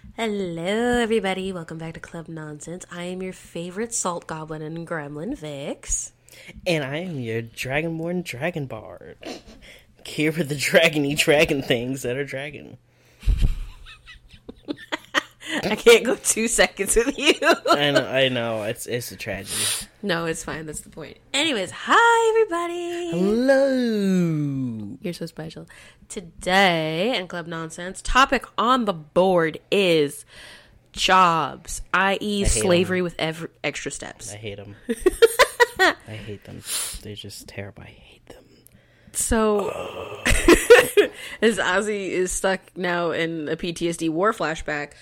Hello, everybody. Welcome back to Club Nonsense. I am your favorite salt goblin and gremlin, Vix. And I am your Dragonborn Dragon Bard. Here with the dragony dragon things that are dragon. I can't go 2 seconds with you. I know. It's a tragedy. No, it's fine. That's the point. Anyways, hi, everybody. Hello. You're so special. Today in Club Nonsense, topic on the board is jobs, i.e. slavery with extra steps. I hate them. I hate them. They're just terrible. I hate them. So, as Ozzy is stuck now in a PTSD war flashback,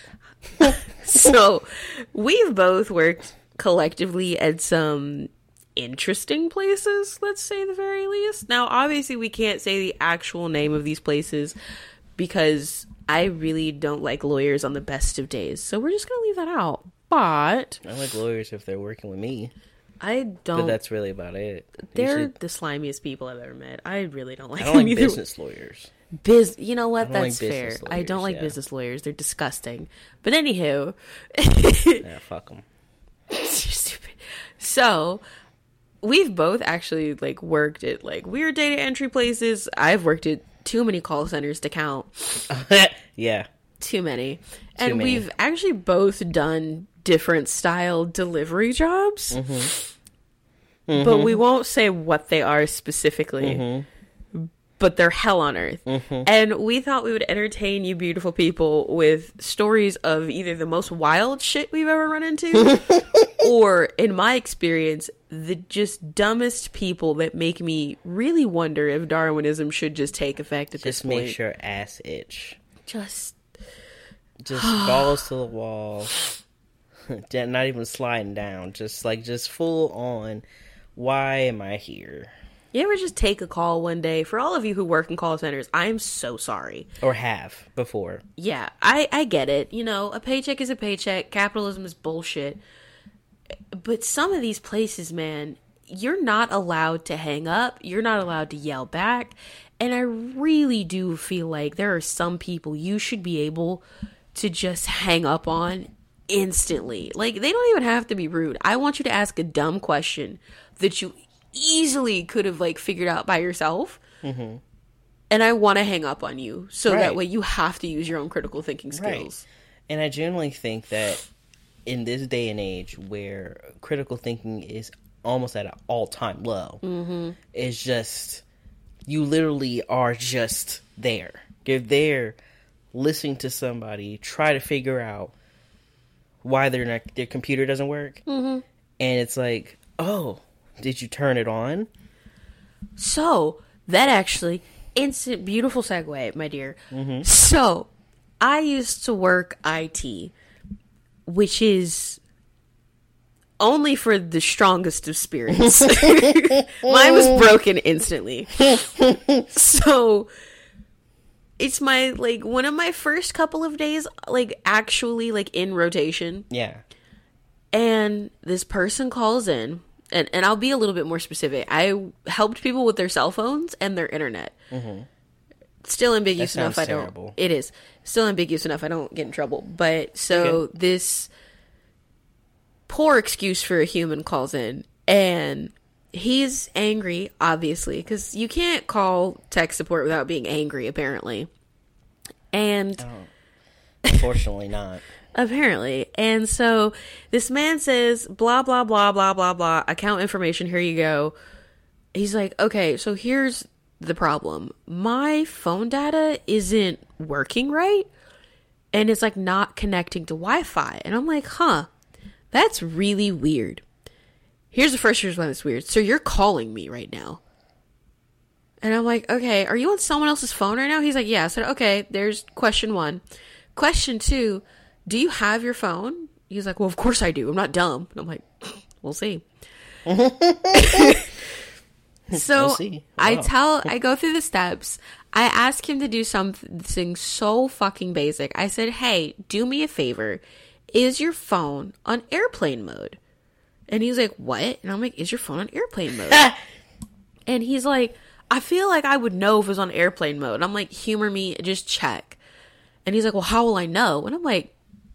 so we've both worked collectively at some interesting places, let's say the very least. Now, obviously, we can't say the actual name of these places because I really don't like lawyers on the best of days. So we're just going to leave that out. But I like lawyers if they're working with me. I don't. But that's really about it. They're the slimiest people I've ever met. I really don't like I don't like either. business lawyers. You know what? That's like fair. business I don't lawyers, like business lawyers. They're disgusting. But anywho, Yeah, fuck them. you're stupid. So we've both actually worked at weird data entry places. I've worked at too many call centers to count. Yeah. Too many. And many. we've actually both done different style delivery jobs. Mm-hmm. But we won't say what they are specifically. Mm-hmm. But they're hell on earth. Mm-hmm. And we thought we would entertain you beautiful people with stories of either the most wild shit we've ever run into, or, in my experience, the just dumbest people that make me really wonder if Darwinism should just take effect at this Just point. make sure ass itch. Just Balls to the wall. Not even sliding down. Just full on. Why am I here? You ever just take a call one day? For all of you who work in call centers, I'm so sorry. Or have before. Yeah, I get it. You know, a paycheck is a paycheck. Capitalism is bullshit. But some of these places, man, you're not allowed to hang up. You're not allowed to yell back. And I really do feel like there are some people you should be able to just hang up on instantly. They don't even have to be rude. I want you to ask a dumb question that you easily could have figured out by yourself. Mm-hmm. And I want to hang up on you so that way you have to use your own critical thinking skills. Right. And I generally think that in this day and age where critical thinking is almost at an all-time low, it's just, you literally are just there. You're there listening to somebody try to figure out why their computer doesn't work. Mm-hmm. And it's like, oh, did you turn it on? So, that actually, instant, beautiful segue, my dear. Mm-hmm. So, I used to work IT, which is only for the strongest of spirits. Mine was broken instantly. So, it's my, one of my first couple of days, actually, in rotation. Yeah. And this person calls in. And I'll be a little bit more specific. I helped people with their cell phones and their internet. Mm-hmm. Still ambiguous enough. It is still ambiguous enough. I don't get in trouble. But so this poor excuse for a human calls in, and he's angry, obviously, because you can't call tech support without being angry, apparently. And Unfortunately, not. Apparently. And so this man says, blah, blah, blah, blah, blah, blah, account information, here you go. He's like, okay, so here's the problem. My phone data isn't working right, and it's not connecting to Wi-Fi. And I'm like, huh, that's really weird. Here's the first reason why that's weird. So you're calling me right now. And I'm like, okay, are you on someone else's phone right now? He's like, yeah. I said, okay, there's question 1. Question 2, do you have your phone? He's like, well, of course I do. I'm not dumb. And I'm like, we'll see. So We'll see. Wow. I go through the steps. I ask him to do something so fucking basic. I said, hey, do me a favor. Is your phone on airplane mode? And he's like, what? And I'm like, is your phone on airplane mode? And he's like, I feel like I would know if it was on airplane mode. And I'm like, humor me, just check. And he's like, well, how will I know? And I'm like,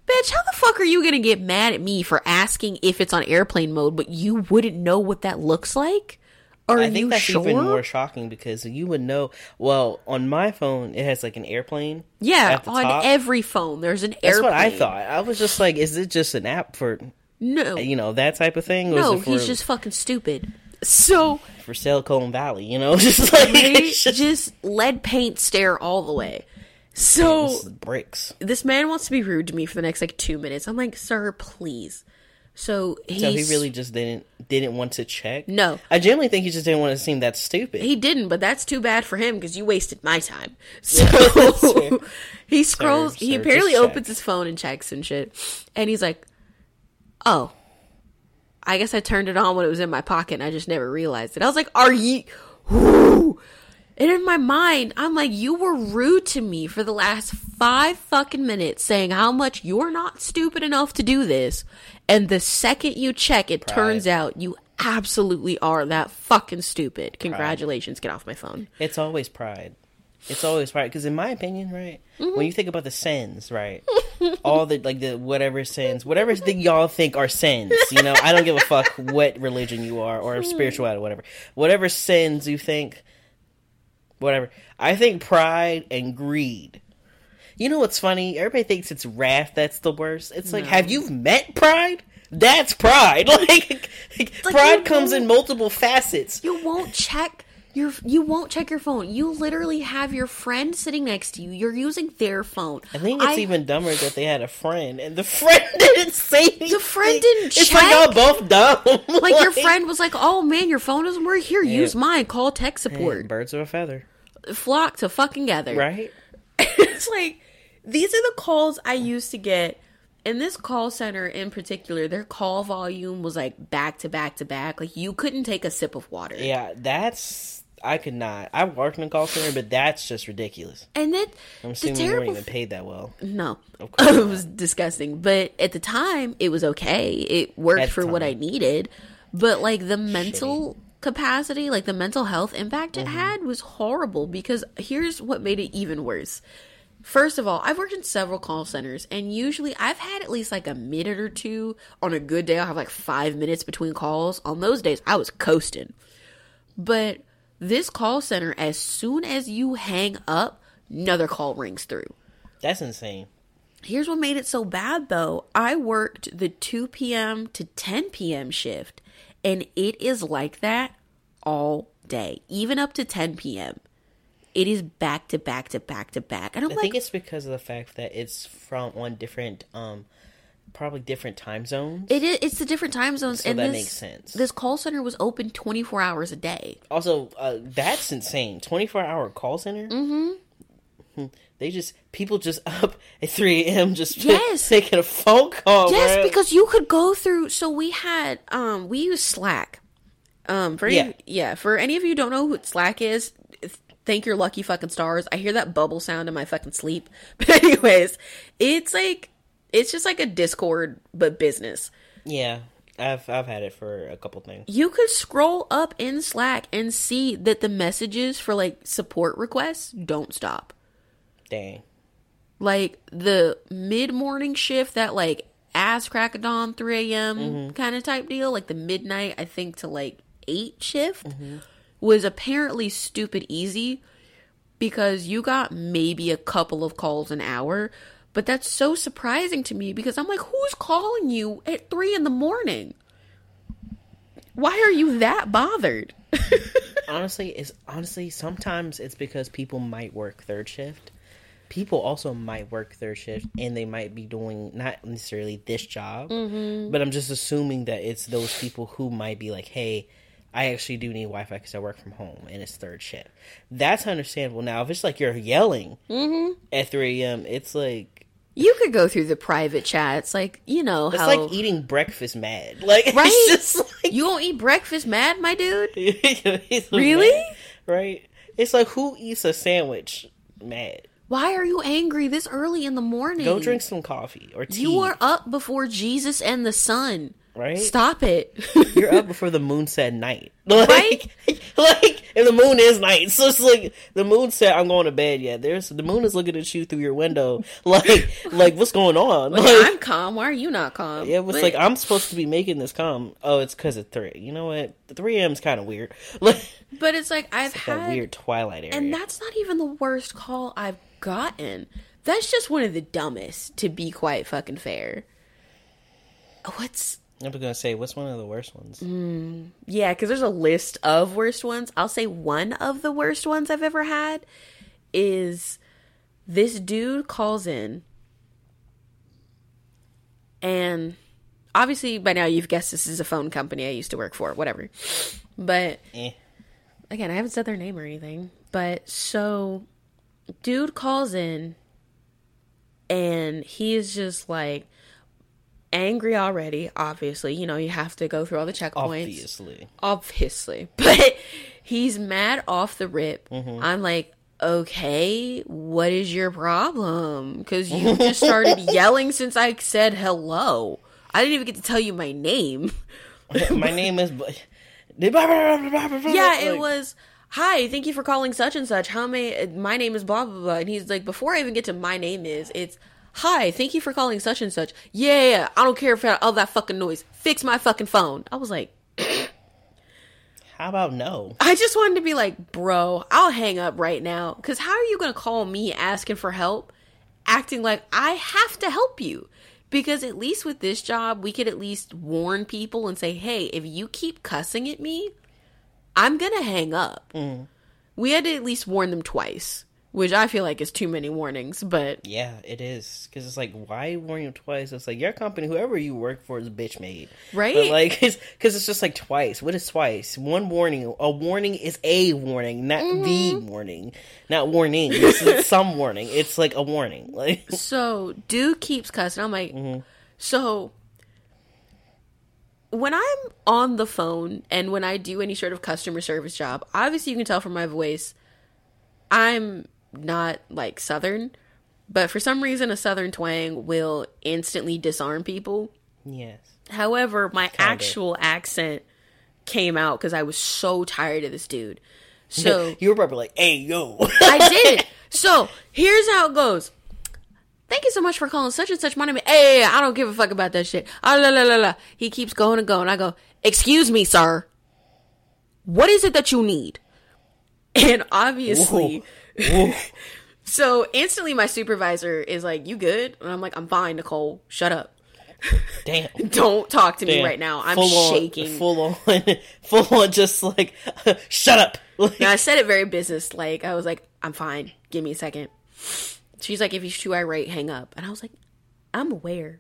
Bitch, how the fuck are you gonna get mad at me for asking if it's on airplane mode, but you wouldn't know what that looks like? Are I think you that's sure? even more shocking because you would know. Well, on my phone, it has like an airplane. Yeah, at the on top. every phone, there's an That's airplane. what I thought. I was just like, is it just an app for, No. you know, that type of thing? Or No, is it for, he's just fucking stupid. So, for Silicon Valley, you know? Just like, it's just lead paint stare all the way. So, this is bricks. this man wants to be rude to me for the next, like, 2 minutes. I'm like, sir, please. So he really just didn't want to check? No. I genuinely think he just didn't want to seem that stupid. He didn't, but that's too bad for him because you wasted my time. So he scrolls. Sir, he just apparently check. opens his phone and checks and shit. And he's like, "Oh, I guess I turned it on when it was in my pocket and I just never realized it." I was like, "Are you?" Whoo. And in my mind, I'm like, "You were rude to me for the last 5 fucking minutes, saying how much you're not stupid enough to do this." And the second you check, it turns out you absolutely are that fucking stupid. Congratulations. Get off my phone. It's always pride. It's always pride. Because in my opinion, right, when you think about the sins, right, all the, like, the whatever sins, whatever thing y'all think are sins, you know, I don't give a fuck what religion you are or spirituality or whatever. Whatever sins you think, whatever. I think pride and greed. You know what's funny? Everybody thinks it's wrath that's the worst. It's like, have you met pride? That's pride. Like pride comes in multiple facets. You won't check your phone. You literally have your friend sitting next to you. You're using their phone. I think it's even dumber that they had a friend and the friend didn't say anything. The friend didn't check. It's like y'all both dumb. Like your friend was like, "Oh man, your phone doesn't work. Here, use mine. Call tech support." Hey, birds of a feather. Flock to fucking gather. Right? It's like, these are the calls I used to get. In this call center in particular, their call volume was like back to back to back. Like you couldn't take a sip of water. Yeah, I could not. I worked in a call center, but that's just ridiculous. And then I'm assuming you weren't even paid that well. No. Of course It not. was disgusting. But at the time, it was okay. It worked At the for what I time. needed. But like the mental capacity, like the mental health impact it had was horrible because here's what made it even worse. First of all, I've worked in several call centers and usually I've had at least like a minute or two. On a good day, I'll have like 5 minutes between calls. On those days, I was coasting. But this call center, as soon as you hang up, another call rings through. That's insane. Here's what made it so bad, though. I worked the 2 p.m. to 10 p.m. shift, and it is like that all day, even up to 10 p.m. It is back to back to back to back. And I'm I like, think it's because of the fact that it's on different, probably different time zones. it's the different time zones. So and that this, makes sense. This call center was open 24 hours a day. Also, that's insane. 24-hour call center? Mm-hmm. People just up at 3 a.m. just Yes. taking a phone call. Yes, bro. because you could go through. So we had, we use Slack. For any of you who don't know who Slack is, thank your lucky fucking stars. I hear that bubble sound in my fucking sleep. But anyways, it's just like a Discord, but business. Yeah, I've had it for a couple things. You could scroll up in Slack and see that the messages for like support requests don't stop. Dang. Like the mid-morning shift, that like ass crack of dawn 3 a.m. kind of type deal, like the midnight, I think, to like 8 shift was apparently stupid easy because you got maybe a couple of calls an hour. But that's so surprising to me because I'm like, who's calling you at 3 a.m? Why are you that bothered? Honestly, sometimes it's because people might work third shift. People also might work third shift and they might be doing not necessarily this job, but I'm just assuming that it's those people who might be like, hey, I actually do need Wi-Fi because I work from home and it's third shift. That's understandable. Now, if it's like you're yelling at 3 a.m., it's like... You could go through the private chats, like, you know how... It's like eating breakfast mad. Like, right? It's just like... You don't eat breakfast mad, my dude? He's Really? mad, right? It's like, who eats a sandwich mad? Why are you angry this early in the morning? Go drink some coffee or tea. You are up before Jesus and the sun. Right? Stop it. You're up before the moon said night. Like, Right? Like, and the moon is night. So it's like, the moon said, I'm going to bed. Yeah, the moon is looking at you through your window. Like what's going on? Like, Like, I'm calm. Why are you not calm? yeah, it was like, I'm supposed to be making this calm. Oh, it's because of 3. You know what? The 3 a.m. is kind of weird. Like, But it's like, I've that had... weird twilight area. And that's not even the worst call I've gotten. That's just one of the dumbest, to be quite fucking fair. I was gonna say, what's one of the worst ones? Yeah, because there's a list of worst ones. I'll say one of the worst ones I've ever had is this dude calls in, and obviously by now you've guessed this is a phone company I used to work for, whatever. But again, I haven't said their name or anything. But so, dude calls in, and he's just like angry already, obviously. You know, you have to go through all the checkpoints. Obviously. But he's mad off the rip. Mm-hmm. I'm like, okay, what is your problem? Because you just started yelling since I said hello. I didn't even get to tell you my name. My name is... Yeah, it was... Hi, thank you for calling such and such. My name is blah, blah, blah. And he's like, before I even get to my name it's... Hi, thank you for calling such and such. Yeah, I don't care if all that fucking noise. Fix my fucking phone. I was like... How about no? I just wanted to be like, bro, I'll hang up right now. Because how are you going to call me asking for help, acting like I have to help you? Because at least with this job, we could at least warn people and say, hey, if you keep cussing at me, I'm going to hang up. Mm. We had to at least warn them twice, which I feel like is too many warnings, but... Yeah, it is. Because it's like, why warn you twice? It's like, your company, whoever you work for is bitch made. Right? But like, because it's just like twice. What is twice? One warning. A warning is a warning, not the warning. Not warning. It's some warning. It's like a warning. Like, so, dude keeps cussing. I'm like, so... When I'm on the phone and when I do any sort of customer service job, obviously you can tell from my voice, I'm not like Southern, but for some reason a Southern twang will instantly disarm people. Yes. However, my actual accent came out because I was so tired of this dude. So you were probably like, hey, yo. I did. So here's how it goes. Thank you so much for calling such and such. My name is... Hey, I don't give a fuck about that shit. La, la, la, la. He keeps going and going. I go, excuse me, sir. What is it that you need? And obviously... Whoa. So instantly my supervisor is like, you good? And I'm like, I'm fine, Nicole. Shut up. Damn. Don't talk to me right now. I'm shaking. Full on, just like, shut up. Now, I said it very business-like. I was like, I'm fine. Give me a second. She's like, if he's too irate, hang up. And I was like, I'm aware.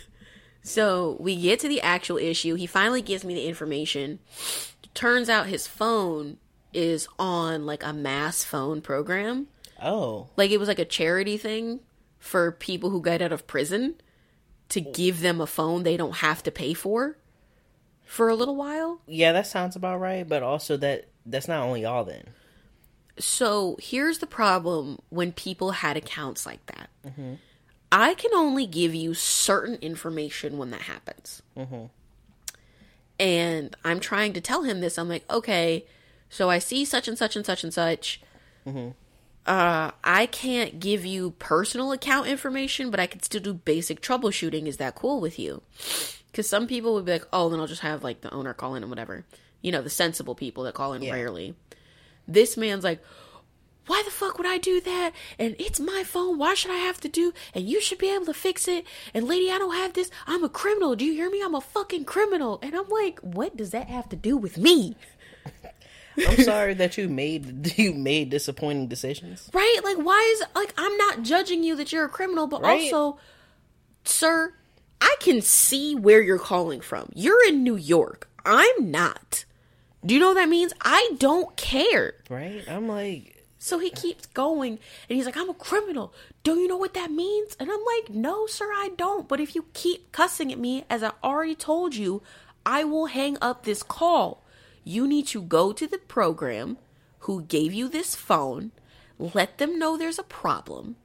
So we get to the actual issue. He finally gives me the information. Turns out his phone is on like a mass phone program. Oh. Like it was like a charity thing for people who got out of prison to give them a phone they don't have to pay for a little while. Yeah, that sounds about right. But also that's not only all then. So here's the problem when people had accounts like that. Mm-hmm. I can only give you certain information when that happens. Mm-hmm. And I'm trying to tell him this. I'm like, okay, so I see such and such and such and such. Mm-hmm. I can't give you personal account information, but I can still do basic troubleshooting. Is that cool with you? Because some people would be like, oh, then I'll just have like the owner call in and whatever. You know, the sensible people that call in rarely. This man's like, why the fuck would I do that? And it's my phone. Why should I have to do? And you should be able to fix it. And lady, I don't have this. I'm a criminal. Do you hear me? I'm a fucking criminal. And I'm like, what does that have to do with me? I'm sorry that you made disappointing decisions. Right? Like, why is, like, I'm not judging you that you're a criminal, but also, sir, I can see where you're calling from. You're in New York. I'm not. Do you know what that means? I don't care. Right? I'm like... So he keeps going, and he's like, I'm a criminal. Do you know what that means? And I'm like, no, sir, I don't. But if you keep cussing at me, as I already told you, I will hang up this call. You need to go to the program who gave you this phone, let them know there's a problem,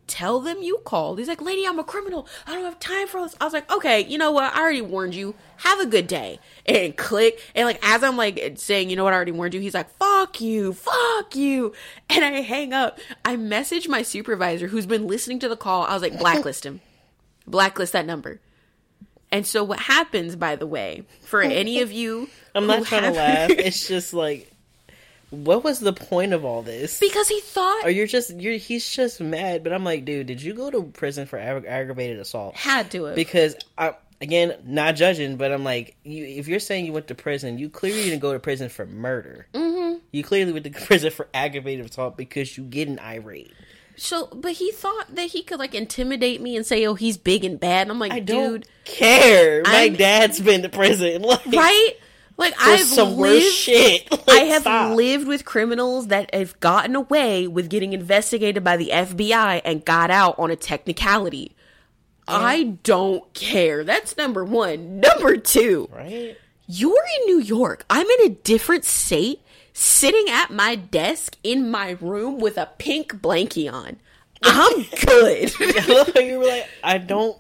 tell them you called. He's like, lady, I'm a criminal. I don't have time for this. I was like, okay, you know what? I already warned you. Have a good day. And click. And like, as I'm like saying, you know what? I already warned you. He's like, fuck you. Fuck you. And I hang up. I message my supervisor who's been listening to the call. I was like, blacklist him. Blacklist that number. And so what happens, by the way, for any of you, I'm not trying to laugh. It's just like, what was the point of all this? Because he thought, or he's just mad. But I'm like, dude, did you go to prison for aggravated assault? had to have. Because again, not judging, but I'm like, if you're saying you went to prison, you clearly didn't go to prison for murder. Mm-hmm. You clearly went to prison for aggravated assault because you get an irate. So, but he thought that he could like intimidate me and say, "Oh, he's big and bad." And I'm like, I dude, don't care. My dad's been to prison, like, right? Like worse shit. Like, I have lived with criminals that have gotten away with getting investigated by the FBI and got out on a technicality. Yeah. I don't care. That's number one. Number two, right? You're in New York. I'm in a different state, sitting at my desk in my room with a pink blankie on. I'm good. You were like, I don't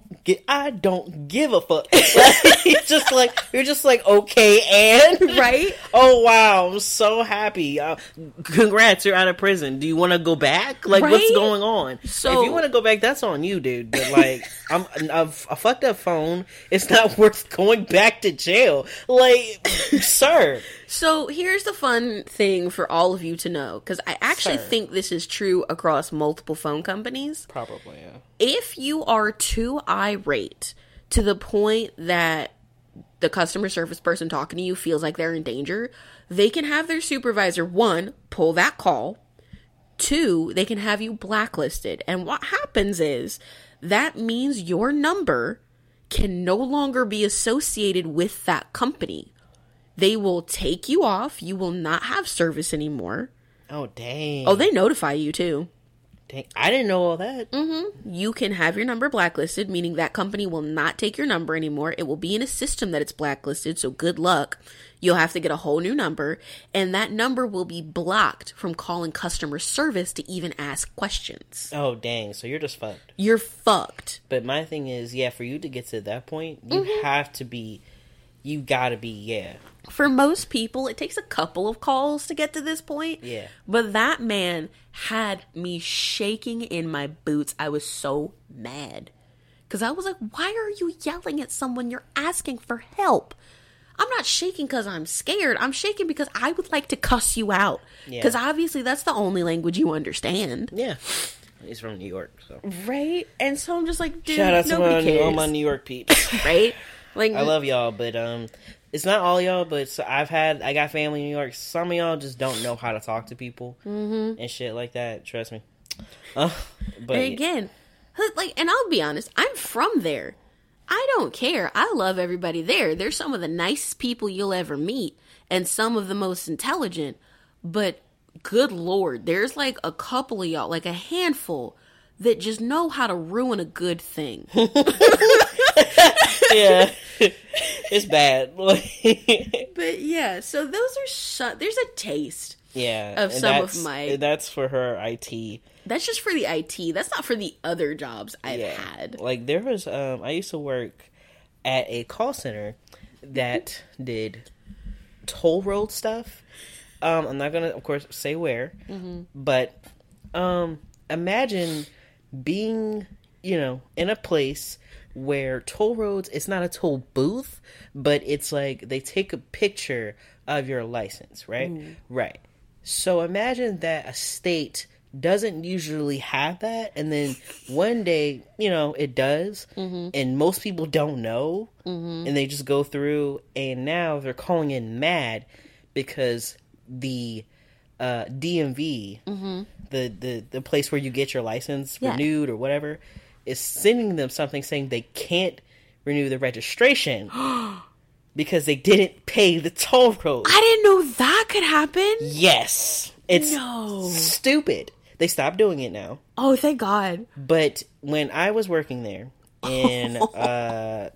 give a fuck. Like, you're just like, okay, and right? Oh wow, I'm so happy. Congrats, you're out of prison. Do you want to go back? Like, right? What's going on? So, if you want to go back, that's on you, dude. But like, a fucked up phone. It's not worth going back to jail. Like, sir. So here's the fun thing for all of you to know, because I actually think this is true across multiple phone companies. Probably, yeah. If you are too irate to the point that the customer service person talking to you feels like they're in danger, they can have their supervisor, 1, pull that call, 2, they can have you blacklisted. And what happens is that means your number can no longer be associated with that company. They will take you off. You will not have service anymore. Oh, dang. Oh, they notify you, too. Dang. I didn't know all that. Mm-hmm. You can have your number blacklisted, meaning that company will not take your number anymore. It will be in a system that it's blacklisted, so good luck. You'll have to get a whole new number, and that number will be blocked from calling customer service to even ask questions. Oh, dang. So you're just fucked. You're fucked. But my thing is, yeah, for you to get to that point, you have to be... You gotta be, yeah. For most people, it takes a couple of calls to get to this point. Yeah. But that man had me shaking in my boots. I was so mad. Because I was like, why are you yelling at someone? You're asking for help. I'm not shaking because I'm scared. I'm shaking because I would like to cuss you out. Because obviously that's the only language you understand. Yeah. He's from New York, so. Right? And so I'm just like, dude, shout out nobody to cares. all my New York peeps. Right? Like, I love y'all, but it's not all y'all, but I got family in New York. Some of y'all just don't know how to talk to people and shit like that. Trust me. But and again, like, and I'll be honest, I'm from there. I don't care. I love everybody there. They're some of the nicest people you'll ever meet and some of the most intelligent. But good Lord, there's like a couple of y'all, like a handful, that just know how to ruin a good thing. Yeah, it's bad. But yeah, so those are there's a taste. Yeah, of some of my. That's for her IT. That's just for the IT. That's not for the other jobs I've had. Like there was, I used to work at a call center that did toll road stuff. I'm not gonna, of course, say where, but imagine being, in a place where toll roads, it's not a toll booth, but it's like they take a picture of your license, right? Right. So imagine that a state doesn't usually have that, and then one day, it does, and most people don't know, and they just go through, and now they're calling in mad because the DMV, the place where you get your license renewed or whatever, is sending them something saying they can't renew the registration because they didn't pay the toll road. I didn't know that could happen. Yes. It's stupid. They stopped doing it now. Oh, thank God. But when I was working there in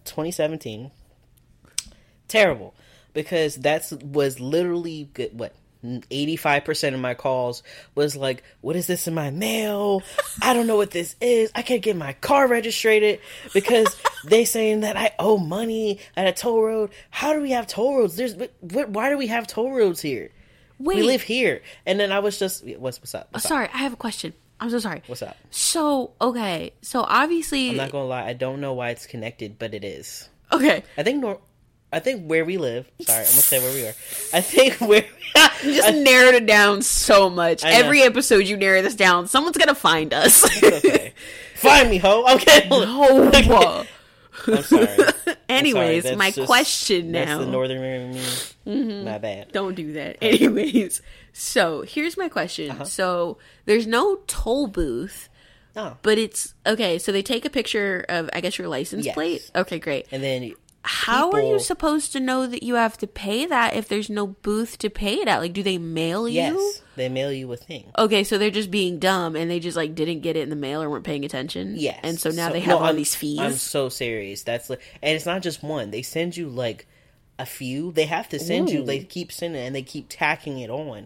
2017, terrible. Because that was literally, 85% of my calls was like, what is this in my mail? I don't know what this is. I can't get my car registered because they saying that I owe money at a toll road. How do we have toll roads? Why do we have toll roads here? Wait. We live here. And then I was just, what's up? Sorry, I have a question. I'm so sorry. What's up? So, okay. So, obviously... I'm not going to lie. I don't know why it's connected, but it is. Okay. I think where we live. Sorry, I'm gonna say where we are. I think where you just narrowed it down so much. Every episode you narrow this down, someone's gonna find us. Okay. Find me, ho. Okay. No. Okay. I'm sorry. Anyways, I'm sorry. Question now. That's the northern in me. Mm-hmm. My bad. Don't do that. Anyways, so here's my question. Uh-huh. So there's no toll booth. Oh. But it's okay. So they take a picture of, I guess, your license plate. Okay, great. And then. How are you supposed to know that you have to pay that if there's no booth to pay it at? Like, do they mail you? Yes, they mail you a thing. Okay, so they're just being dumb and they just like didn't get it in the mail or weren't paying attention. Yes, and so now they have all these fees. I'm so serious. And it's not just one. They send you like a few. They have to send you. They keep sending it and they keep tacking it on.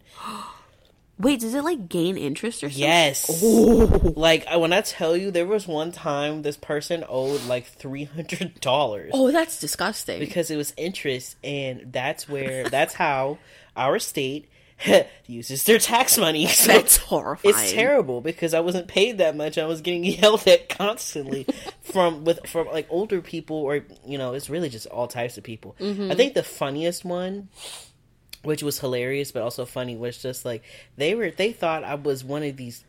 Wait, does it like gain interest or something? Yes. Ooh. Like when I tell you, there was one time this person owed like $300. Oh, that's disgusting. Because it was interest, and that's how our state uses their tax money. So that's horrifying. It's terrible because I wasn't paid that much. I was getting yelled at constantly from like older people, or it's really just all types of people. Mm-hmm. I think the funniest one, which was hilarious but also funny, was just like they thought I was one of these.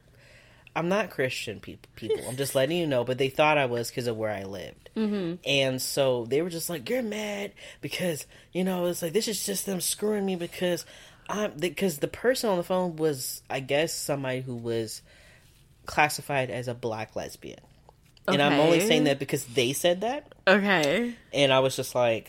I'm not Christian people. I'm just letting you know, but they thought I was because of where I lived. Mm-hmm. And so they were just like, you're mad because it's like this is just them screwing me because the person on the phone was, I guess, somebody who was classified as a black lesbian. Okay. And I'm only saying that because they said that. Okay. And I was just like,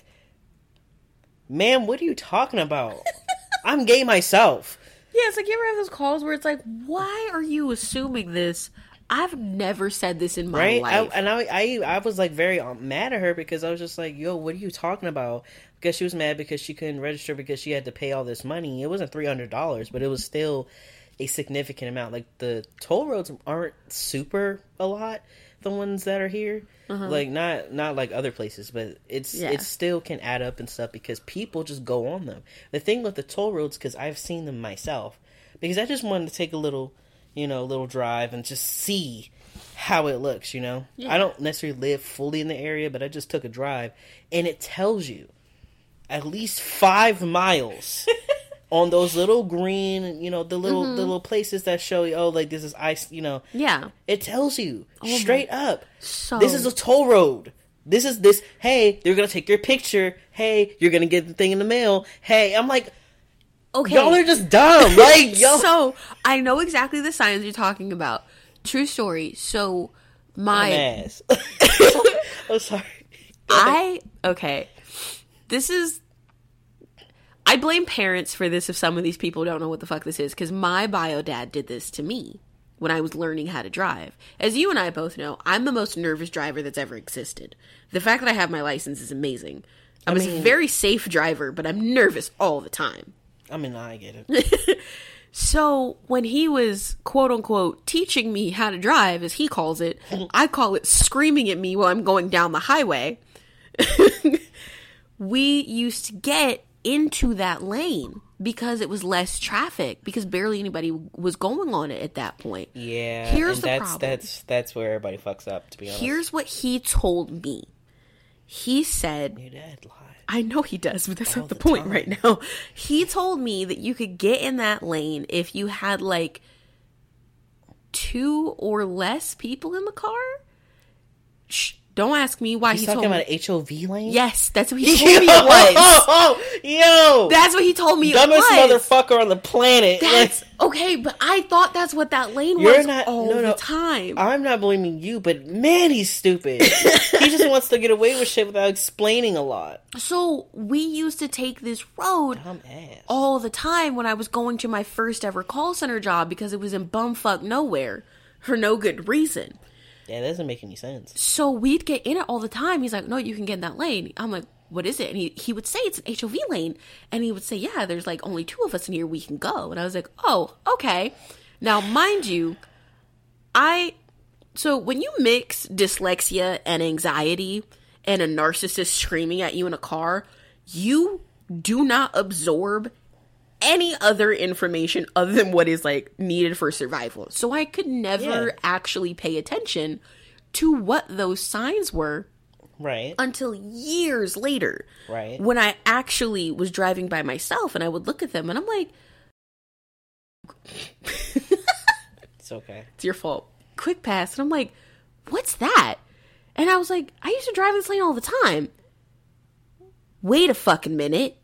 ma'am, what are you talking about? I'm gay myself. Yeah, it's like you ever have those calls where it's like, why are you assuming this? I've never said this in my life. I was like very mad at her because I was just like, yo, what are you talking about? Because she was mad because she couldn't register because she had to pay all this money. It wasn't $300, but it was still a significant amount. Like the toll roads aren't super a lot, the ones that are here. Uh-huh. Like not like other places, but it still can add up and stuff because people just go on them. The thing with the toll roads, because I've seen them myself, because I just wanted to take a little drive and just see how it looks. Yeah. I don't necessarily live fully in the area, but I just took a drive, and it tells you at least 5 miles. On those little green, the little places that show you, oh, like this is ice, Yeah. It tells you straight up. So this is a toll road. This is this. Hey, they're gonna take your picture. Hey, you're gonna get the thing in the mail. Hey, I'm like, okay, y'all are just dumb. Like, y'all. So I know exactly the signs you're talking about. True story. So my ass. I'm sorry. This is. I blame parents for this if some of these people don't know what the fuck this is, because my bio dad did this to me when I was learning how to drive. As you and I both know, I'm the most nervous driver that's ever existed. The fact that I have my license is amazing. I'm a very safe driver, but I'm nervous all the time. I get it. So when he was, quote unquote, teaching me how to drive, as he calls it, I call it screaming at me while I'm going down the highway. We used to get into that lane because it was less traffic, because barely anybody was going on it at that point. Yeah. Here's the problem. That's where everybody fucks up, to be honest. Here's what he told me. He said, your dad lies. I know he does, but that's not the point right now. He told me that you could get in that lane if you had like 2 or less people in the car. Shh. Don't ask me why he told me. He's talking about an HOV lane? Yes, that's what he told me it was. Yo! That's what he told me Dumbest motherfucker on the planet. Okay, but I thought that's what that lane was all the time. I'm not blaming you, but man, he's stupid. He just wants to get away with shit without explaining a lot. So, we used to take this road all the time when I was going to my first ever call center job, because it was in bumfuck nowhere for no good reason. Yeah, that doesn't make any sense. So we'd get in it all the time. He's like, no, you can get in that lane. I'm like, what is it? And he would say it's an HOV lane. And he would say, yeah, there's like only 2 of us in here. We can go. And I was like, oh, okay. Now, mind you, so when you mix dyslexia and anxiety and a narcissist screaming at you in a car, you do not absorb any other information other than what is like needed for survival. So I could never actually pay attention to what those signs were. Right. Until years later. Right. When I actually was driving by myself and I would look at them and I'm like, it's okay. It's your fault. Quick pass. And I'm like, what's that? And I was like, I used to drive this lane all the time. Wait a fucking minute.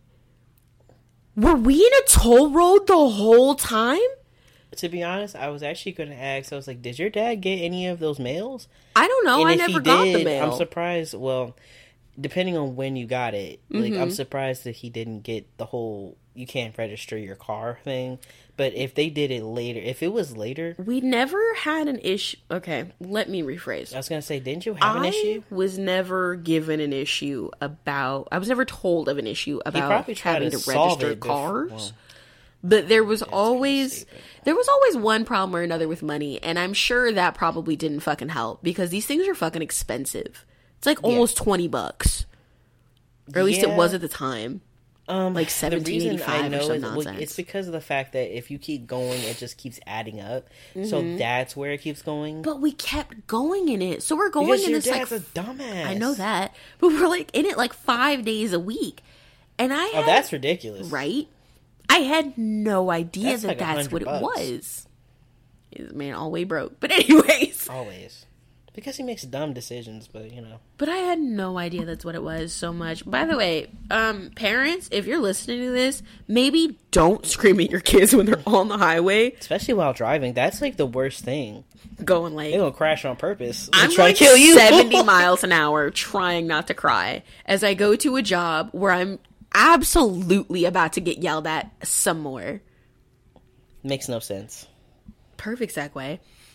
Were we in a toll road the whole time? To be honest, I was actually going to ask, I was like, did your dad get any of those mails? I don't know. And I if never he got did, the mail. I'm surprised. Well, depending on when you got it, like, I'm surprised that he didn't get the whole, you can't register your car thing. But if they did it later, if it was later. We never had an issue. Okay, let me rephrase. I was going to say, didn't you have an issue? I was never given an issue about, I was never told of an issue about having to register cars. Well, but there was always one problem or another with money. And I'm sure that probably didn't fucking help because these things are fucking expensive. It's like almost $20. Or at least it was at the time. Like $17.85 or some nonsense. It's because of the fact that if you keep going, it just keeps adding up. So that's where it keeps going. But we kept going in it. So we're going because in your this dad's like a dumbass. I know that. But we're like in it like 5 days a week. And I had, that's ridiculous. Right? I had no idea that's that's what $100. it was. Man, always broke. But anyways. Always. Because he makes dumb decisions, but, you know. But I had no idea that's what it was so much. By the way, parents, if you're listening to this, maybe don't scream at your kids when they're on the highway. Especially while driving. That's, like, the worst thing. Going, like... They're gonna crash on purpose. I'm trying like to kill you. 70 miles an hour trying not to cry as I go to a job where I'm absolutely about to get yelled at some more. Makes no sense. Perfect segue.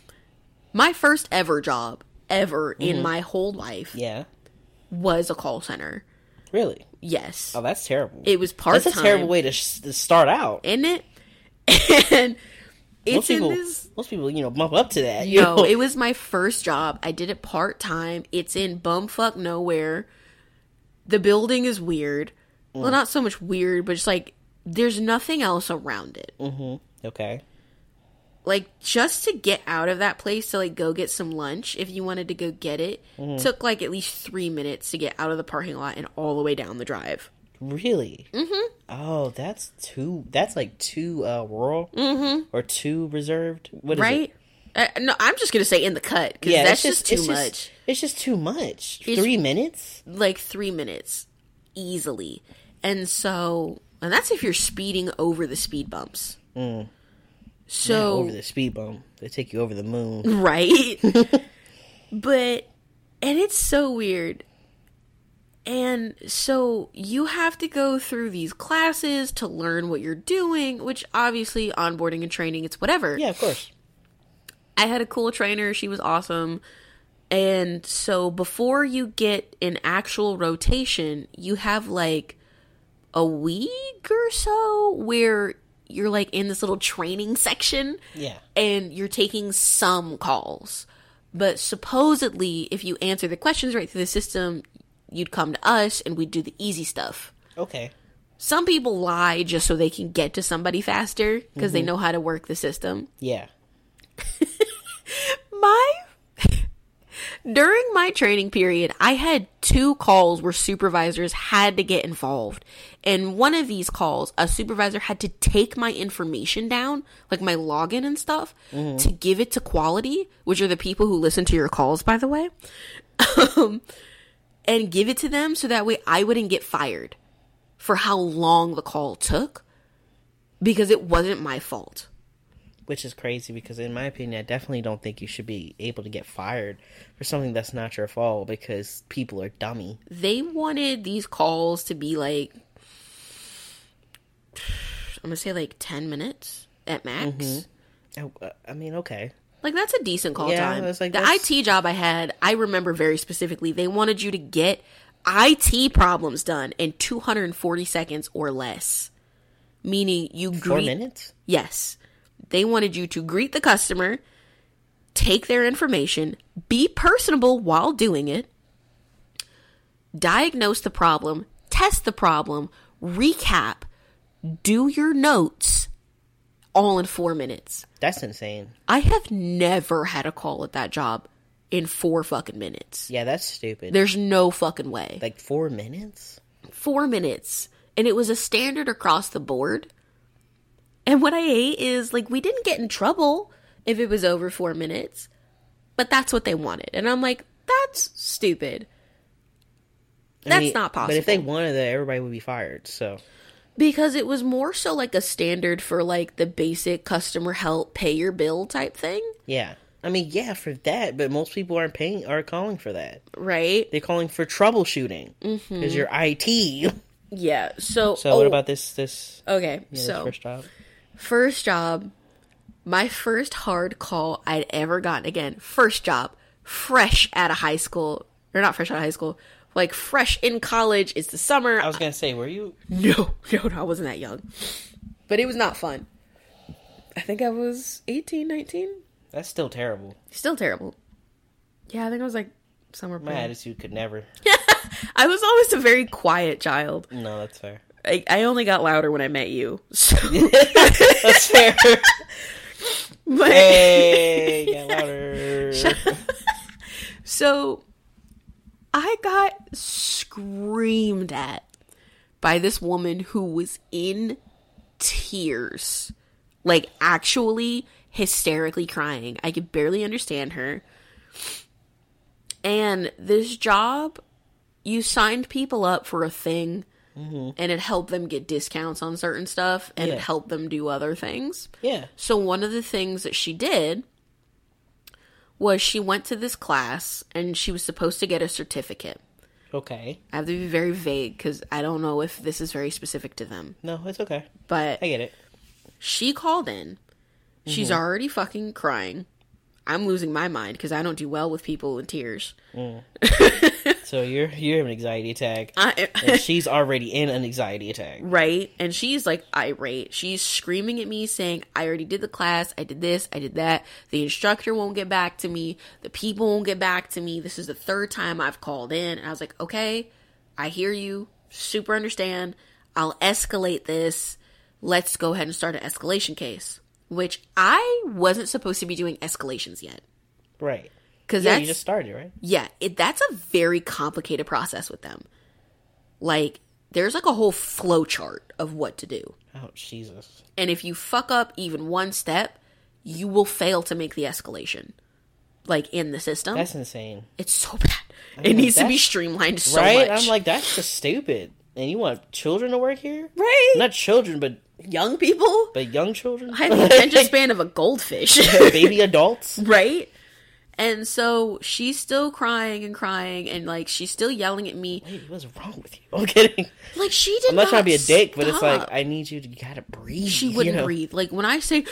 My first ever job, in my whole life, was a call center. Really? Yes. Oh, that's terrible. It was part-time. That's a terrible way to start out. Isn't it? And it's most people, you know, bump up to that. No, it was my first job. I did it part-time. It's in bumfuck nowhere. The building is weird. Well, not so much weird, but just like, there's nothing else around it. Okay. Like, just to get out of that place to, like, go get some lunch, if you wanted to go get it, took, like, at least 3 minutes to get out of the parking lot and all the way down the drive. Really? Oh, that's like too rural? Or too reserved? What is right? No, I'm just going to say in the cut, because that's just too much. It's just too much. 3 minutes? Like, 3 minutes. Easily. And that's if you're speeding over the speed bumps. So over the speed bump, they take you over the moon, right? And it's so weird. And so you have to go through these classes to learn what you're doing, which obviously onboarding and training, it's whatever. Yeah, of course. I had a cool trainer. She was awesome. And so before you get an actual rotation, you have like a week or so where you're like in this little training section. Yeah. And you're taking some calls. But supposedly, if you answer the questions right through the system, you'd come to us and we'd do the easy stuff. Okay. Some people lie just so they can get to somebody faster because they know how to work the system. Yeah. During my training period, I had 2 calls where supervisors had to get involved. And one of these calls, a supervisor had to take my information down, like my login and stuff, to give it to quality, which are the people who listen to your calls, by the way, and give it to them so that way I wouldn't get fired for how long the call took because it wasn't my fault. Which is crazy because in my opinion, I definitely don't think you should be able to get fired for something that's not your fault because people are dummy. They wanted these calls to be like, I'm going to say like 10 minutes at max. I mean, okay. Like that's a decent call time. Like, the IT job I had, I remember very specifically, they wanted you to get IT problems done in 240 seconds or less. Meaning you 4 minutes? Yes. They wanted you to greet the customer, take their information, be personable while doing it, diagnose the problem, test the problem, recap, do your notes, all in 4 minutes. That's insane. I have never had a call at that job in 4 fucking minutes. Yeah, that's stupid. There's no fucking way. Like 4 minutes? 4 minutes. And it was a standard across the board. And what I hate is, like, we didn't get in trouble if it was over 4 minutes. But that's what they wanted. And I'm like, that's stupid. That's not possible. But if they wanted that, everybody would be fired, so. Because it was more so like a standard for, like, the basic customer help, pay your bill type thing. Yeah. I mean, yeah, for that, but most people aren't calling for that. Right. They're calling for troubleshooting. Because you're IT. Yeah, so what about this okay, this so first job, my first hard call I'd ever gotten, again, first job, fresh out of high school, or not fresh out of high school, like fresh in college, it's the summer. I was gonna say, were you? No, I wasn't that young, but it was not fun. I think I was 18, 19. That's still terrible. Still terrible. Yeah, I think I was like somewhere. My attitude could never. I was always a very quiet child. No, that's fair. I only got louder when I met you. So. That's fair. But, hey, get louder. So, I got screamed at by this woman who was in tears. Like, actually hysterically crying. I could barely understand her. And this job, you signed people up for a thing, and it helped them get discounts on certain stuff, and it helped them do other things. Yeah. So one of the things that she did was she went to this class, and she was supposed to get a certificate. Okay. I have to be very vague, because I don't know if this is very specific to them. No, it's okay. But I get it. She called in. She's already fucking crying. I'm losing my mind because I don't do well with people in tears. So you're having an anxiety attack, and she's already in an anxiety attack. Right? And she's like irate. She's screaming at me saying, I already did the class. I did this. I did that. The instructor won't get back to me. The people won't get back to me. This is the 3rd time I've called in. And I was like, okay, I hear you. Super understand. I'll escalate this. Let's go ahead and start an escalation case. Which I wasn't supposed to be doing escalations yet. Right. Because you just started, right? Yeah, that's a very complicated process with them. Like, there's like a whole flow chart of what to do. Oh, Jesus. And if you fuck up even one step, you will fail to make the escalation. Like, in the system. That's insane. It's so bad. It needs to be streamlined so right? much. I'm like, that's just stupid. And you want children to work here? Right. Not children, but young people? But young children? I have the attention span of a goldfish. Baby adults? Right? And so she's still crying, and like she's still yelling at me. Wait, what's wrong with you? I'm kidding. Like she did. I'm not trying to be a dick, but it's like stop. I need you to gotta breathe. She wouldn't breathe. Like when I say,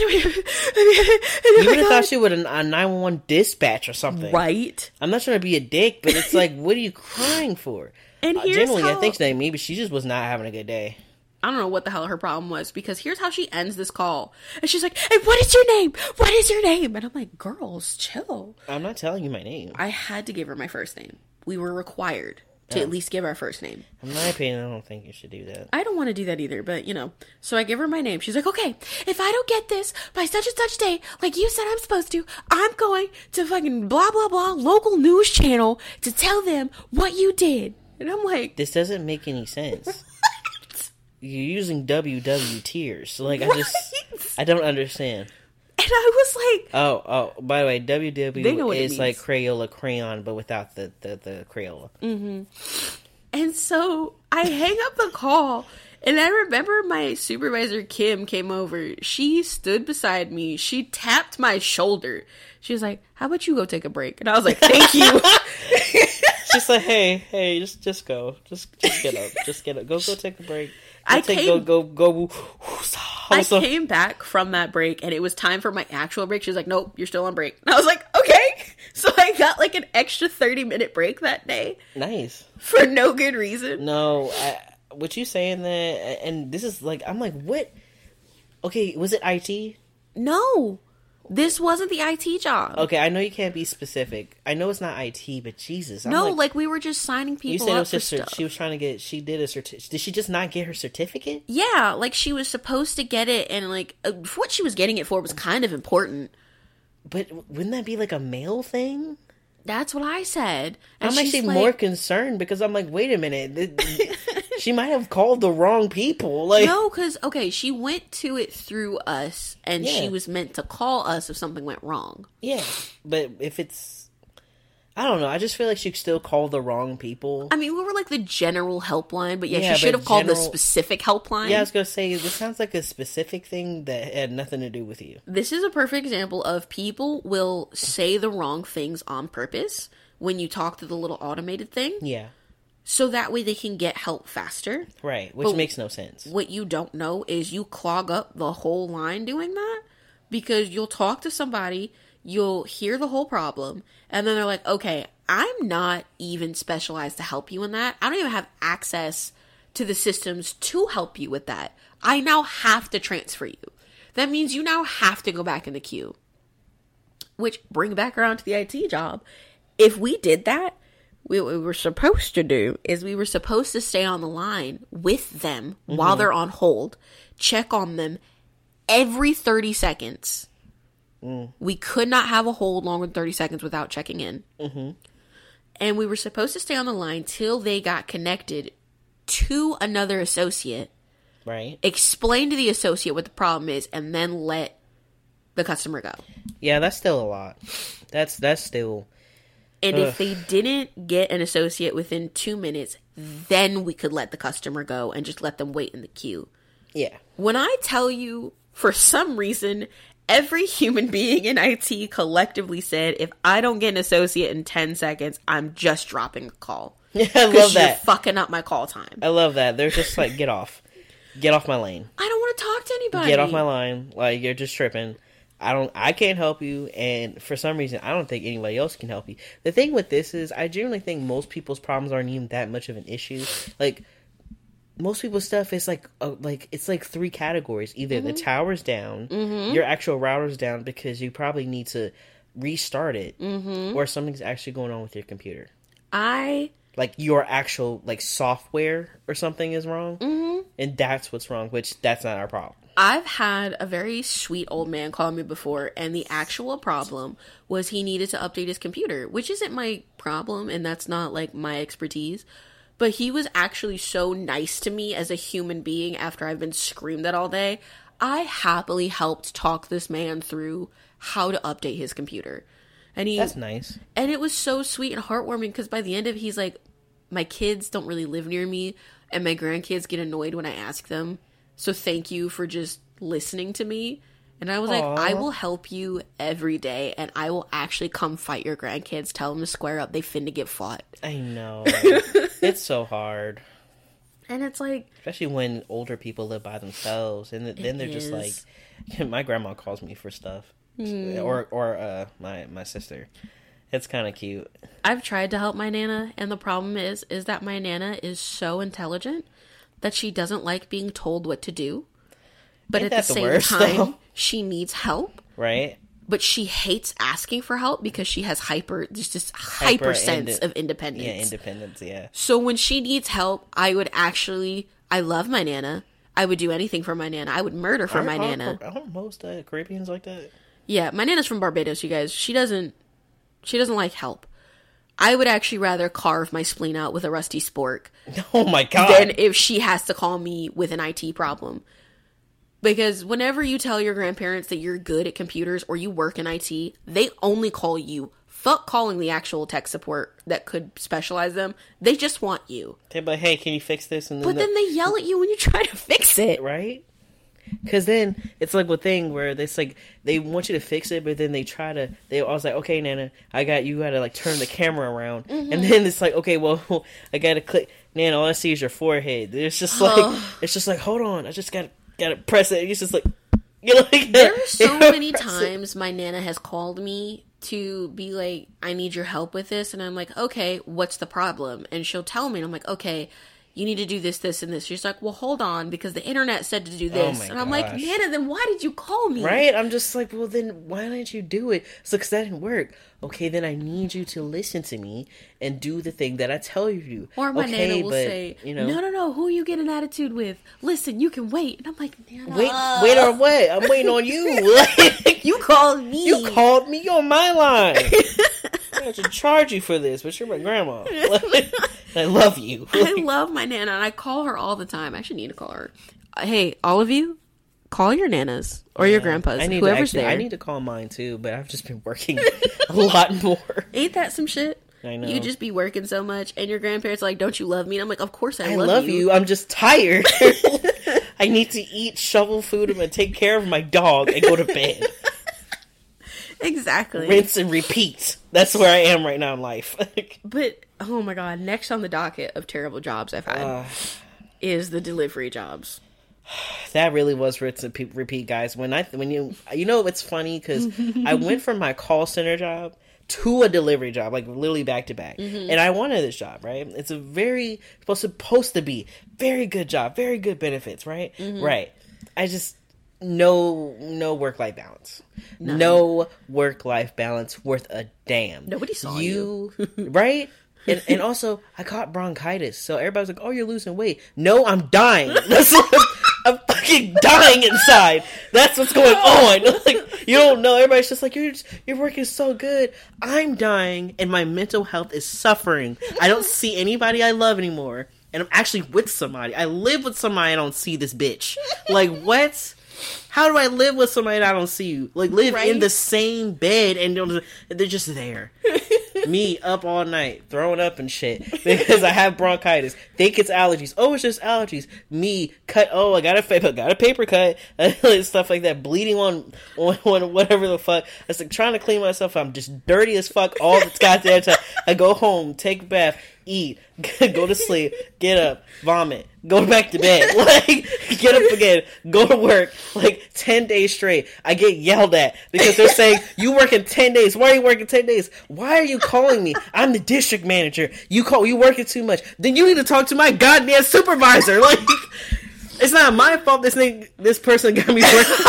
you would have thought she would a 911 dispatch or something, right? I'm not trying to be a dick, but it's like, what are you crying for? And here's genuinely, how, I think that maybe she just was not having a good day. I don't know what the hell her problem was, because here's how she ends this call. And she's like, hey, what is your name? What is your name? And I'm like, girls, chill. I'm not telling you my name. I had to give her my first name. We were required to at least give our first name. In my opinion, I don't think you should do that. I don't want to do that either, but, you know. So I give her my name. She's like, okay, if I don't get this by such and such day, like you said I'm supposed to, I'm going to fucking blah, blah, blah, local news channel to tell them what you did. And I'm like... This doesn't make any sense. You're using WW tiers. So, like, I don't understand. And I was like... Oh, by the way, WW is like Crayola crayon, but without the Crayola. Mm-hmm. And so, I hang up the call, and I remember my supervisor, Kim, came over. She stood beside me. She tapped my shoulder. She was like, how about you go take a break? And I was like, thank you. She's like, hey, just go. Just get up. Just get up. Go take a break. I came back from that break, and it was time for my actual break. She was like, nope, you're still on break. And I was like, okay. So I got like an extra 30-minute break that day Nice. for no good reason. No, what you saying that, and this is like, I'm like, what? Okay, was it IT? No, this wasn't the IT job. Okay, I know you can't be specific. I know it's not IT, but Jesus. No, like we were just signing people you said up it was for just stuff. she was trying to get, she did a certificate. Did she just not get her certificate? Yeah, like she was supposed to get it, and like what she was getting it for was kind of important. But wouldn't that be like a male thing? That's what I said. And I'm she's actually like, more concerned because I'm like, wait a minute. She might have called the wrong people. Like, no, because, okay, she went to it through us, and Yeah. she was meant to call us if something went wrong. yeah. But if it's, I don't know. I just feel like she still called the wrong people. I mean, we were like the general helpline, but yeah, Yeah, she should but have called the general- specific helpline. Yeah, I was going to say, this sounds like a specific thing that had nothing to do with you. This is a perfect example of people will say the wrong things on purpose when you talk to the little automated thing, Yeah. so that way they can get help faster. Right. Which But makes no sense. What you don't know is you clog up the whole line doing that, because you'll talk to somebody, you'll hear the whole problem, and then they're like, okay, I'm not even specialized to help you in that. I don't even have access to the systems to help you with that. I now have to transfer you. That means you now have to go back in the queue. Which, bring back around to the IT job. If we did that, what we were supposed to do is we were supposed to stay on the line with them while they're on hold, check on them every 30 seconds. We could not have a hold longer than 30 seconds without checking in. And we were supposed to stay on the line till they got connected to another associate, Right. explain to the associate what the problem is, and then let the customer go. Yeah, that's still a lot. That's still... And if they didn't get an associate within 2 minutes, then we could let the customer go and just let them wait in the queue. Yeah. When I tell you, for some reason, every human being in IT collectively said, if I don't get an associate in 10 seconds, I'm just dropping the call. Yeah, I love Because you're that. fucking up my call time. I love that. They're just like, get off. Get off my lane. I don't want to talk to anybody. Get off my line. Like, you're just tripping. I can't help you, and for some reason, I don't think anybody else can help you. The thing with this is, I genuinely think most people's problems aren't even that much of an issue. Like, most people's stuff is like it's like 3 categories. Either the tower's down, your actual router's down because you probably need to restart it, or something's actually going on with your computer. Like, your actual, like, software or something is wrong, and that's what's wrong, which that's not our problem. I've had a very sweet old man call me before, and the actual problem was he needed to update his computer, which isn't my problem, and that's not, like, my expertise. But he was actually so nice to me as a human being after I've been screamed at all day. I happily helped talk this man through how to update his computer. And That's nice. And it was so sweet and heartwarming, because by the end of it, he's like, my kids don't really live near me, and my grandkids get annoyed when I ask them. So thank you for just listening to me. And I was like, I will help you every day, and I will actually come fight your grandkids. Tell them to square up. They finna get fought. I know. It's so hard. And it's like... Especially when older people live by themselves. And then they're just like... My grandma calls me for stuff. Or my sister. It's kind of cute. I've tried to help my Nana, and the problem is that my Nana is so intelligent that she doesn't like being told what to do. But Ain't at the that the same worst, time, though? she needs help. Right? But she hates asking for help because she has hyper sense of independence. Yeah, independence, yeah. So when she needs help, I love my Nana. I would do anything for my Nana. I would murder for my Nana. Aren't most Caribbeans like that? Yeah, my Nana's from Barbados, you guys. She doesn't like help. I would actually rather carve my spleen out with a rusty spork Oh my god. than if she has to call me with an IT problem. Because whenever you tell your grandparents that you're good at computers or you work in IT, they only call you. Fuck calling the actual tech support that could specialize them. They just want you. They're like, hey, can you fix this? And But then they yell at you when you try to fix it. right? Because then it's like a thing where it's like they want you to fix it, but then they always like, okay, Nana, I got you. Got to like turn the camera around, and then it's like, okay, well, I got to click. Nana, all I see is your forehead. It's just like, got on, I just gotta press it. It's just like, you know, like There are so many times my Nana has called me to be like, I need your help with this. And I'm like, okay, what's the problem? And she'll tell me, and I'm like, okay, you need to do this, this, and this. She's like, well, hold on, because the internet said to do this. my and I'm like, gosh. Nana, then why did you call me? Right? I'm just like, well, then why didn't you do it? So, because that didn't work. Okay, then I need you to listen to me and do the thing that I tell you to do. Or my okay, Nana will but, say, you know, no, who you get an attitude with? Listen, you can wait. And I'm like, Nana. wait on what? I'm waiting on you. Like, You called me. you called me on my line. I have to charge you for this, but you're my grandma. I love you. I love my Nana, and I call her all the time. I actually need to call her. Hey, all of you, call your Nanas or your grandpas, whoever's there. I need to call mine too, but I've just been working a lot more. Ain't that some shit? I know. You just be working so much, and your grandparents are like, don't you love me? And I'm like, of course I love you. I'm just tired. I need to eat, shovel food, and take care of my dog and go to bed. Exactly. Rinse and repeat. That's where I am right now in life. But, oh my god, next on the docket of terrible jobs I've had is the delivery jobs. That really was rinse and repeat, guys. When you know, it's funny because I went from my call center job to a delivery job, like literally back to back. And I wanted this job, right? It's a supposed to be very good job, very good benefits, right? Right. I just, no work-life balance. None. No work-life balance worth a damn. Nobody saw you. Right? And also, I caught bronchitis, so everybody's like, oh, you're losing weight. No, I'm dying. I'm fucking dying inside. That's what's going on. Like, you don't know. Everybody's just like, you're working so good. I'm dying, and my mental health is suffering. I don't see anybody I love anymore, and I'm actually with somebody. I live with somebody. I don't see this bitch. Like, what? How do I live with somebody that I don't see you? Like, live in the same bed, and they're just there. Me up all night, throwing up and shit because I have bronchitis. Think it's allergies. Oh, it's just allergies. Me cut. Oh, I got a paper cut. Stuff like that. Bleeding on whatever the fuck. I was like trying to clean myself. I'm just dirty as fuck all the goddamn time. I go home, take a bath, eat, go to sleep, get up, vomit, go back to bed, like get up again, go to work, like 10 days straight. I get yelled at because they're saying, you working 10 days. Why are you working 10 days? Why are you calling me? I'm the district manager. You working too much. Then you need to talk to my goddamn supervisor. Like, it's not my fault this person got me working.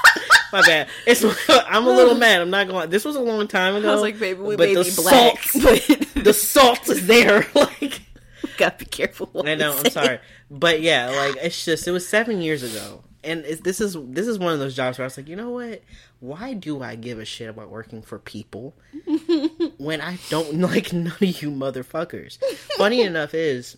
My bad. I'm a little mad. I'm not going. This was a long time ago. I was like, baby, we may be black. The salt is there. Like, gotta be careful. I know. I'm sorry, but yeah, like it was 7 years ago, and this is one of those jobs where I was like, you know what? Why do I give a shit about working for people when I don't like none of you motherfuckers? Funny enough is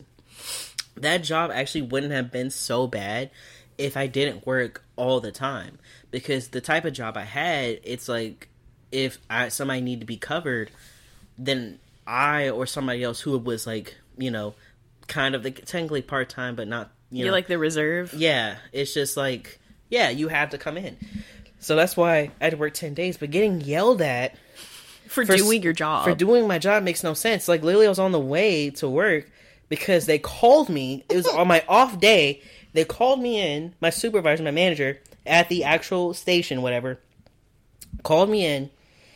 that job actually wouldn't have been so bad if I didn't work all the time. Because the type of job I had, it's like, if somebody need to be covered, then I or somebody else who was like, you know, kind of technically part-time, but not, You're like the reserve? Yeah. It's just like, yeah, you have to come in. So that's why I had to work 10 days. But getting yelled at for doing your job. For doing my job makes no sense. Like, literally, I was on the way to work because they called me. It was on my off day. They called me in, my supervisor, my manager, at the actual station, whatever, called me in,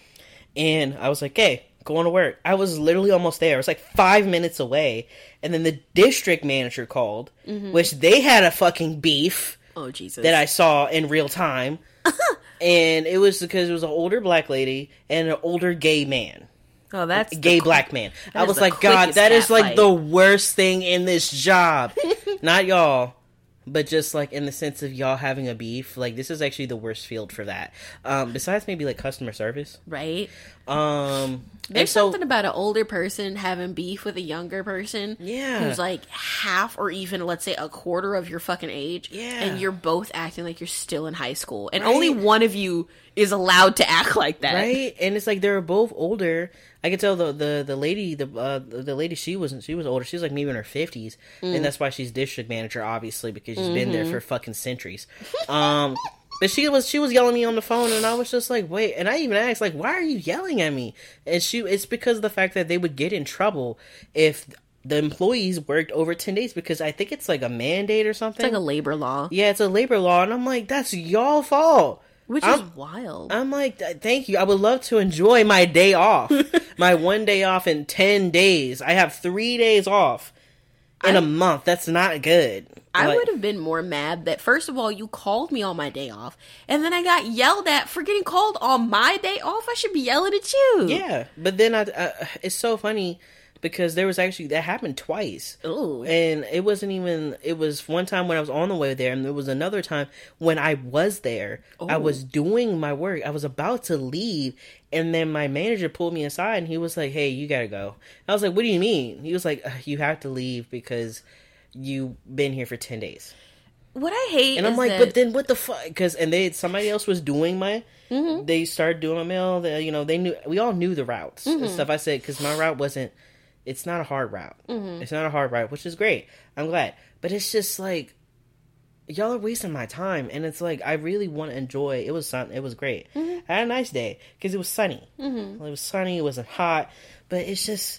and I was like, hey, going to work. I was literally almost there. I was like 5 minutes away, and then the district manager called, which they had a fucking beef. Oh, Jesus. That I saw in real time. And it was because it was an older black lady and an older gay man. Oh, that's gay black man. I was like, God, that is like the worst thing in this job. Not y'all, but just like in the sense of y'all having a beef. Like, this is actually the worst field for that. Besides maybe like customer service, right? There's something about an older person having beef with a younger person, yeah, who's like half or even, let's say, a quarter of your fucking age, yeah, and you're both acting like you're still in high school, and only one of you is allowed to act like that, right? And it's like they're both older. I could tell the lady she was older. She was like maybe in her 50s, and that's why she's district manager, obviously, because she's been there for fucking centuries. But she was yelling at me on the phone, and I was just like, wait. And I even asked, like, why are you yelling at me? And it's because of the fact that they would get in trouble if the employees worked over 10 days, because I think it's like a mandate or something. It's like a labor law. Yeah, it's a labor law, and I'm like, that's y'all fault. Which is wild. I'm like, thank you. I would love to enjoy my day off. My 1 day off in 10 days. I have 3 days off in a month. That's not good. I would have been more mad that, first of all, you called me on my day off, and then I got yelled at for getting called on my day off. I should be yelling at you. Yeah, but then it's so funny because there was actually, that happened twice. Ooh. And it wasn't even, it was one time when I was on the way there, and there was another time when I was there. Ooh. I was doing my work. I was about to leave, and then my manager pulled me aside, and he was like, hey, you gotta go. I was like, what do you mean? He was like, you have to leave because you've been here for 10 days. What I hate and I'm like, but then what the fuck? Because somebody else was doing my. Mm-hmm. They started doing my mail. They knew. We all knew the routes and stuff. I said because my route wasn't. It's not a hard route. Mm-hmm. It's not a hard route, which is great. I'm glad, but it's just like y'all are wasting my time, and it's like I really want to enjoy. It was sun. It was great. Mm-hmm. I had a nice day because it was sunny. Mm-hmm. It was sunny. It wasn't hot, but it's just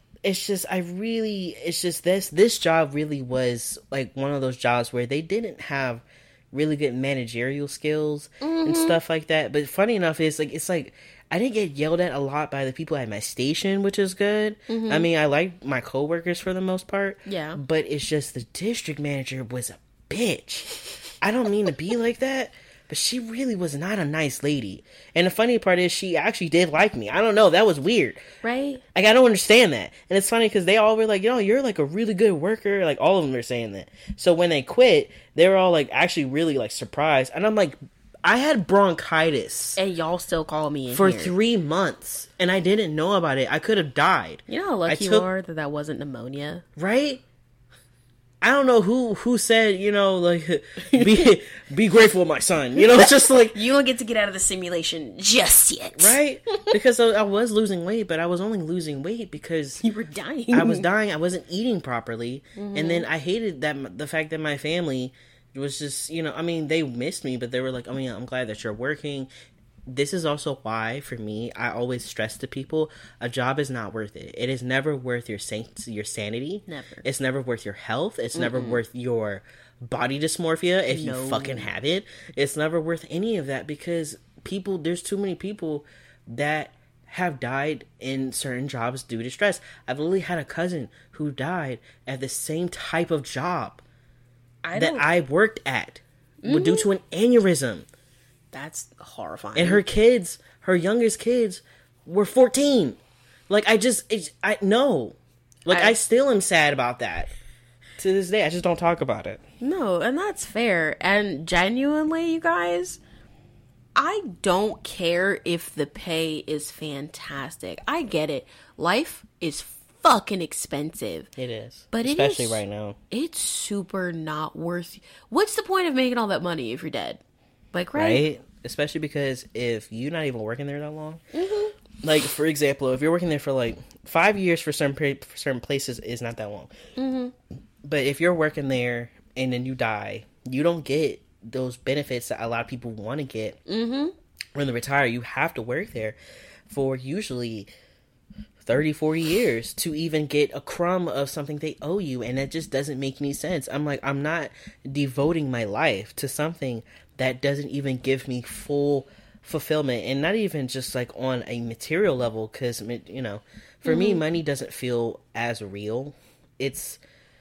this job really was like one of those jobs where they didn't have really good managerial skills and stuff like that. But funny enough, it's like I didn't get yelled at a lot by the people at my station, which is good. I mean, I like my coworkers for the most part. Yeah. But it's just the district manager was a bitch. I don't mean to be like that, but she really was not a nice lady. And the funny part is she actually did like me. I don't know. That was weird. Right. Like, I don't understand that. And it's funny because they all were like, you're like a really good worker. Like, all of them were saying that. So when they quit, they were all like actually really like surprised. And I'm like, I had bronchitis. And y'all still call me in for here. 3 months. And I didn't know about it. I could have died. You know how lucky you are that wasn't pneumonia? Right? I don't know who said, like, be grateful, my son. It's just like... You don't get to get out of the simulation just yet. Right? Because I was losing weight, but I was only losing weight because... You were dying. I was dying. I wasn't eating properly. Mm-hmm. And then I hated the fact that my family was just, they missed me, but they were like, I'm glad that you're working. This is also why, for me, I always stress to people, a job is not worth it. It is never worth your sanity. Never. It's never worth your health. It's never worth your body dysmorphia if you fucking have it. It's never worth any of that because there's too many people that have died in certain jobs due to stress. I've literally had a cousin who died at the same type of job that I worked at due to an aneurysm. That's horrifying. And her youngest kids were 14. Like, I still am sad about that. To this day, I just don't talk about it. No, and that's fair. And genuinely, you guys, I don't care if the pay is fantastic. I get it. Life is fucking expensive. It is. But especially right now. It's super not worth... What's the point of making all that money if you're dead? Like, right? Especially because if you're not even working there that long, like, for example, if you're working there for like 5 years for certain places is not that long. Mm-hmm. But if you're working there and then you die, you don't get those benefits that a lot of people want to get when they retire. You have to work there for usually 30, 40 years to even get a crumb of something they owe you. And that just doesn't make any sense. I'm like, I'm not devoting my life to something that doesn't even give me full fulfillment, and not even just like on a material level, because for me, money doesn't feel as real. It's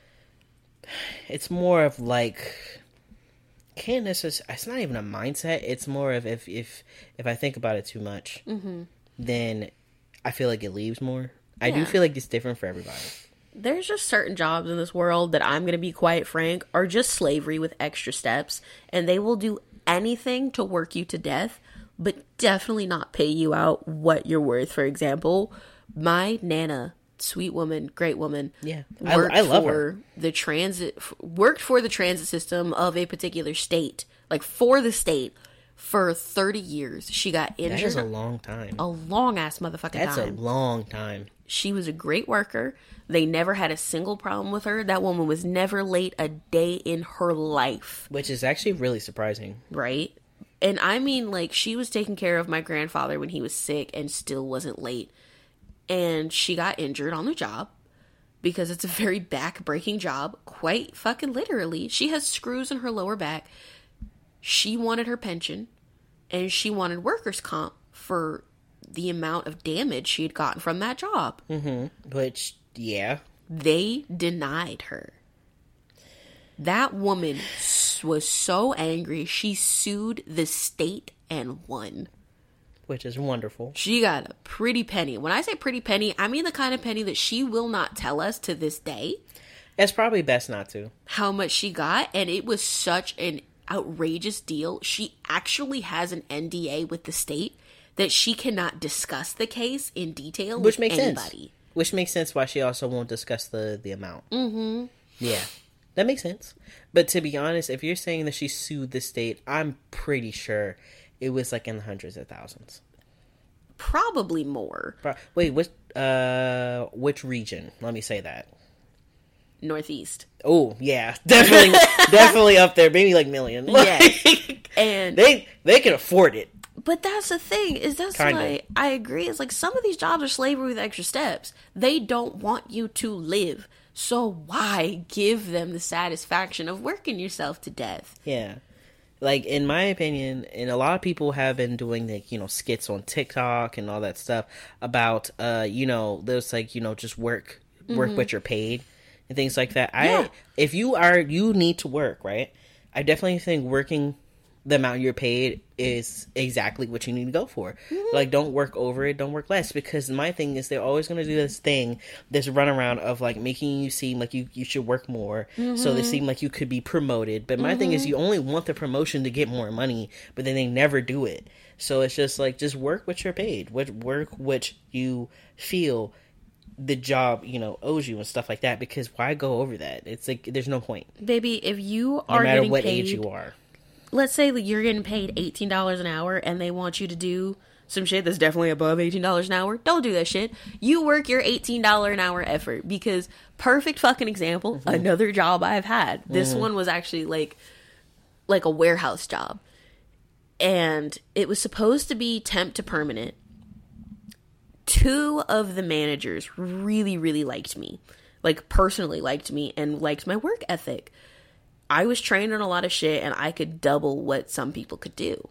more of like, it's not even a mindset. It's more of if I think about it too much, then I feel like it leaves more. I do feel like it's different for everybody. There's just certain jobs in this world that I'm going to be quite frank are just slavery with extra steps, and they will do anything to work you to death, but definitely not pay you out what you're worth. For example, my Nana, sweet woman, great woman, I love her. Worked for the transit system of a particular state, like for the state, for 30 years. She got injured. That is a long time. A long ass motherfucking time. That's a long time. She was a great worker. They never had a single problem with her. That woman was never late a day in her life. Which is actually really surprising. Right? And I mean, like, she was taking care of my grandfather when he was sick and still wasn't late. And she got injured on the job because it's a very back-breaking job. Quite fucking literally. She has screws in her lower back. She wanted her pension. and she wanted workers' comp for the amount of damage she had gotten from that job. Which, yeah. They denied her. That woman was so angry, she sued the state and won. Which is wonderful. She got a pretty penny. When I say pretty penny, I mean the kind of penny that she will not tell us to this day. It's probably best not to. How much she got, and it was such an outrageous deal. She actually has an NDA with the state that she cannot discuss the case in detail Which with makes anybody. sense. Which makes sense why she also won't discuss the amount. Mm-hmm. Yeah, that makes sense. But to be honest, if you're saying that she sued the state, I'm pretty sure it was like in the hundreds of thousands. Probably more. Wait, which region? Let me say that. Northeast. Oh, yeah. Definitely definitely up there. Maybe like million. Yes. And they can afford it. but that's the thing, is that's why I agree. It's like some of these jobs are slavery with extra steps. They don't want you to live. So why give them the satisfaction of working yourself to death? Yeah. Like, in my opinion, and a lot of people have been doing, like, skits on TikTok and all that stuff about, there's, like, just work what you're paid and things like that. Yeah. If you need to work, right? I definitely think working the amount you're paid is exactly what you need to go for. Like, don't work over it, don't work less, because my thing is they're always going to do this thing, this runaround of like making you seem like you should work more, so they seem like you could be promoted. But my thing is, you only want the promotion to get more money, but then they never do it. So it's just like, just work what you're paid, work what you feel the job owes you and stuff like that, because why go over that? It's like, there's no point. Baby, if you are no matter getting what paid, age you are. Let's say that you're getting paid $18 an hour and they want you to do some shit that's definitely above $18 an hour. Don't do that shit. You work your $18 an hour effort, because perfect fucking example, another job I've had. This one was actually like a warehouse job. And it was supposed to be temp to permanent. 2 of the managers really, really liked me. Like, personally liked me and liked my work ethic. I was trained on a lot of shit and I could double what some people could do.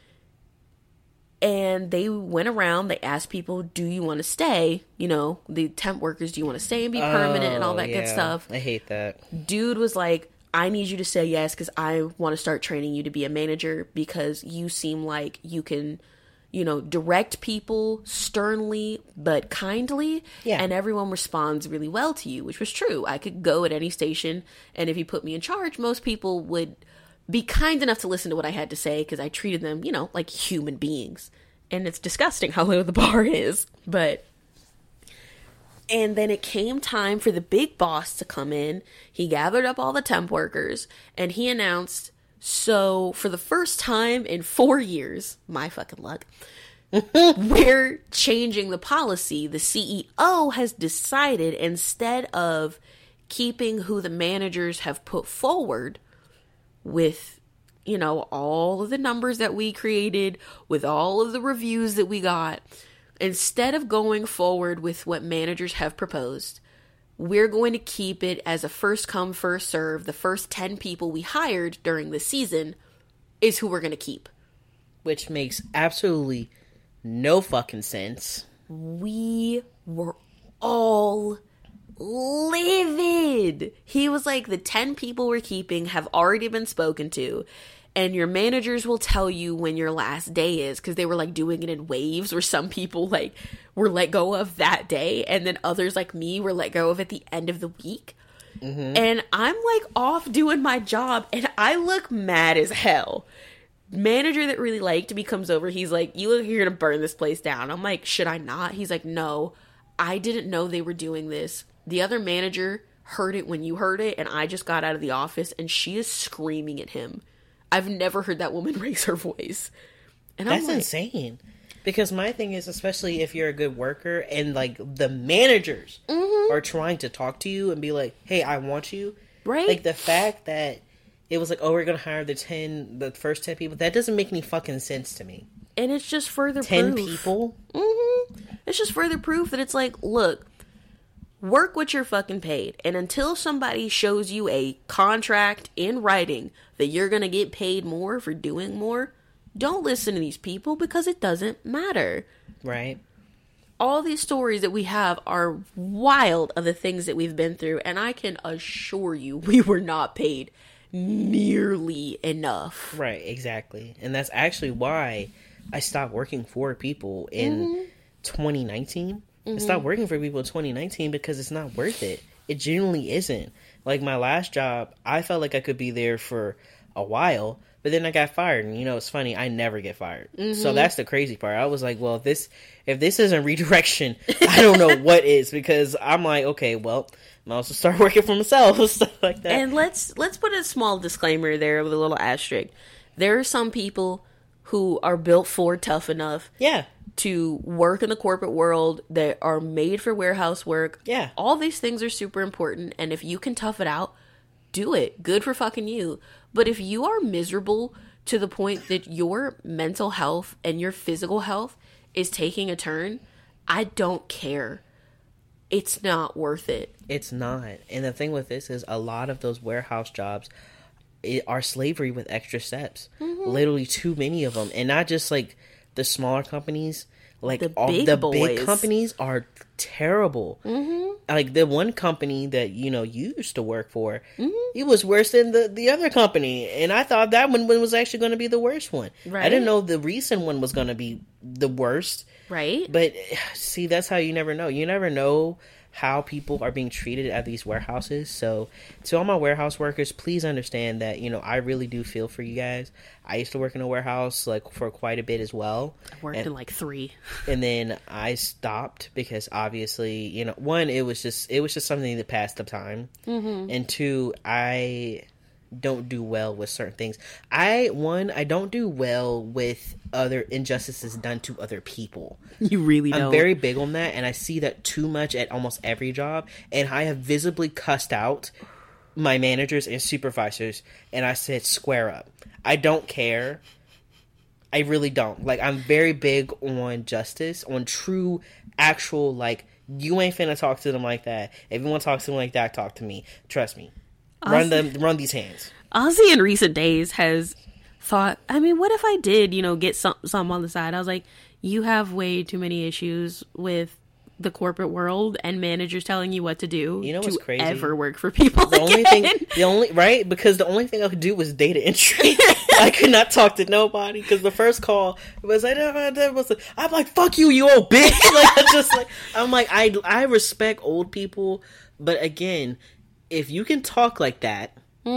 And they went around, they asked people, do you want to stay? The temp workers, do you want to stay and be permanent and all that good stuff? I hate that. Dude was like, I need you to say yes because I want to start training you to be a manager, because you seem like you can, direct people sternly but kindly, and everyone responds really well to you, which was true. I could go at any station, and if you put me in charge, most people would be kind enough to listen to what I had to say, because I treated them, like human beings. And it's disgusting how low the bar is, but... And then it came time for the big boss to come in. He gathered up all the temp workers, and he announced... So, for the first time in 4 years, my fucking luck, we're changing the policy. The CEO has decided, instead of keeping who the managers have put forward with, all of the numbers that we created, with all of the reviews that we got, instead of going forward with what managers have proposed, we're going to keep it as a first come, first serve. The first 10 people we hired during the season is who we're going to keep. Which makes absolutely no fucking sense. We were all livid. He was like, the 10 people we're keeping have already been spoken to, and your managers will tell you when your last day is, because they were like doing it in waves, where some people like were let go of that day, and then others like me were let go of at the end of the week. And I'm like off doing my job, and I look mad as hell. Manager that really liked me comes over. He's like, you look like you're gonna burn this place down. I'm like, should I not? He's like, no, I didn't know they were doing this. The other manager heard it when you heard it, and I just got out of the office, and she is screaming at him. I've never heard that woman raise her voice. And that's insane. Because my thing is, especially if you're a good worker and like the managers are trying to talk to you and be like, hey, I want you. Right. Like, the fact that it was like, oh, we're going to hire the first 10 people. That doesn't make any fucking sense to me. And it's just further 10 proof. people? It's just further proof that it's like, look, work what you're fucking paid. And until somebody shows you a contract in writing that you're going to get paid more for doing more, Don't listen to these people because it doesn't matter. Right. All these stories that we have are wild of the things that we've been through, and I can assure you we were not paid nearly enough. Right, exactly. And that's actually why I stopped working for people in 2019. I stopped working for people in 2019 because it's not worth it. It genuinely isn't. Like, my last job, I felt like I could be there for a while, but then I got fired. And, it's funny, I never get fired. So that's the crazy part. I was like, well, if this isn't redirection, I don't know what is, because I'm like, okay, well, I'll also start working for myself, stuff like that. And let's put a small disclaimer there with a little asterisk. There are some people who are built for tough enough to work in the corporate world, that are made for warehouse work. Yeah. All these things are super important, and if you can tough it out, do it. Good for fucking you. But if you are miserable to the point that your mental health and your physical health is taking a turn, I don't care. It's not worth it. It's not. And the thing with this is, a lot of those warehouse jobs are slavery with extra steps. Literally too many of them. And not just like the smaller companies, like The the boys. big companies are terrible. Like the one company that you used to work for, it was worse than the other company, and I thought that one was actually going to be the worst one. Right. I didn't know the recent one was going to be the worst. Right? But see, that's how you never know. You never know how people are being treated at these warehouses. So to all my warehouse workers, please understand that, I really do feel for you guys. I used to work in a warehouse like for quite a bit as well. I worked in like 3. And then I stopped because obviously, one, it was just something that passed the time. And 2, I don't do well with certain things. I don't do well with other injustices done to other people. You really don't. I'm very big on that, and I see that too much at almost every job, and I have visibly cussed out my managers and supervisors, and I said, square up. I don't care. I really don't. Like, I'm very big on justice, on true, actual, like, you ain't finna talk to them like that. If you want to talk to them like that, talk to me. Trust me. Run these hands. Ozzy in recent days has thought, what if I did, get some on the side? I was like, you have way too many issues with the corporate world and managers telling you what to do. You know what's crazy? Ever work for people Because the only thing I could do was data entry. I could not talk to nobody because the first call was like, I'm like, fuck you, you old bitch. I respect old people, but again, if you can talk like that,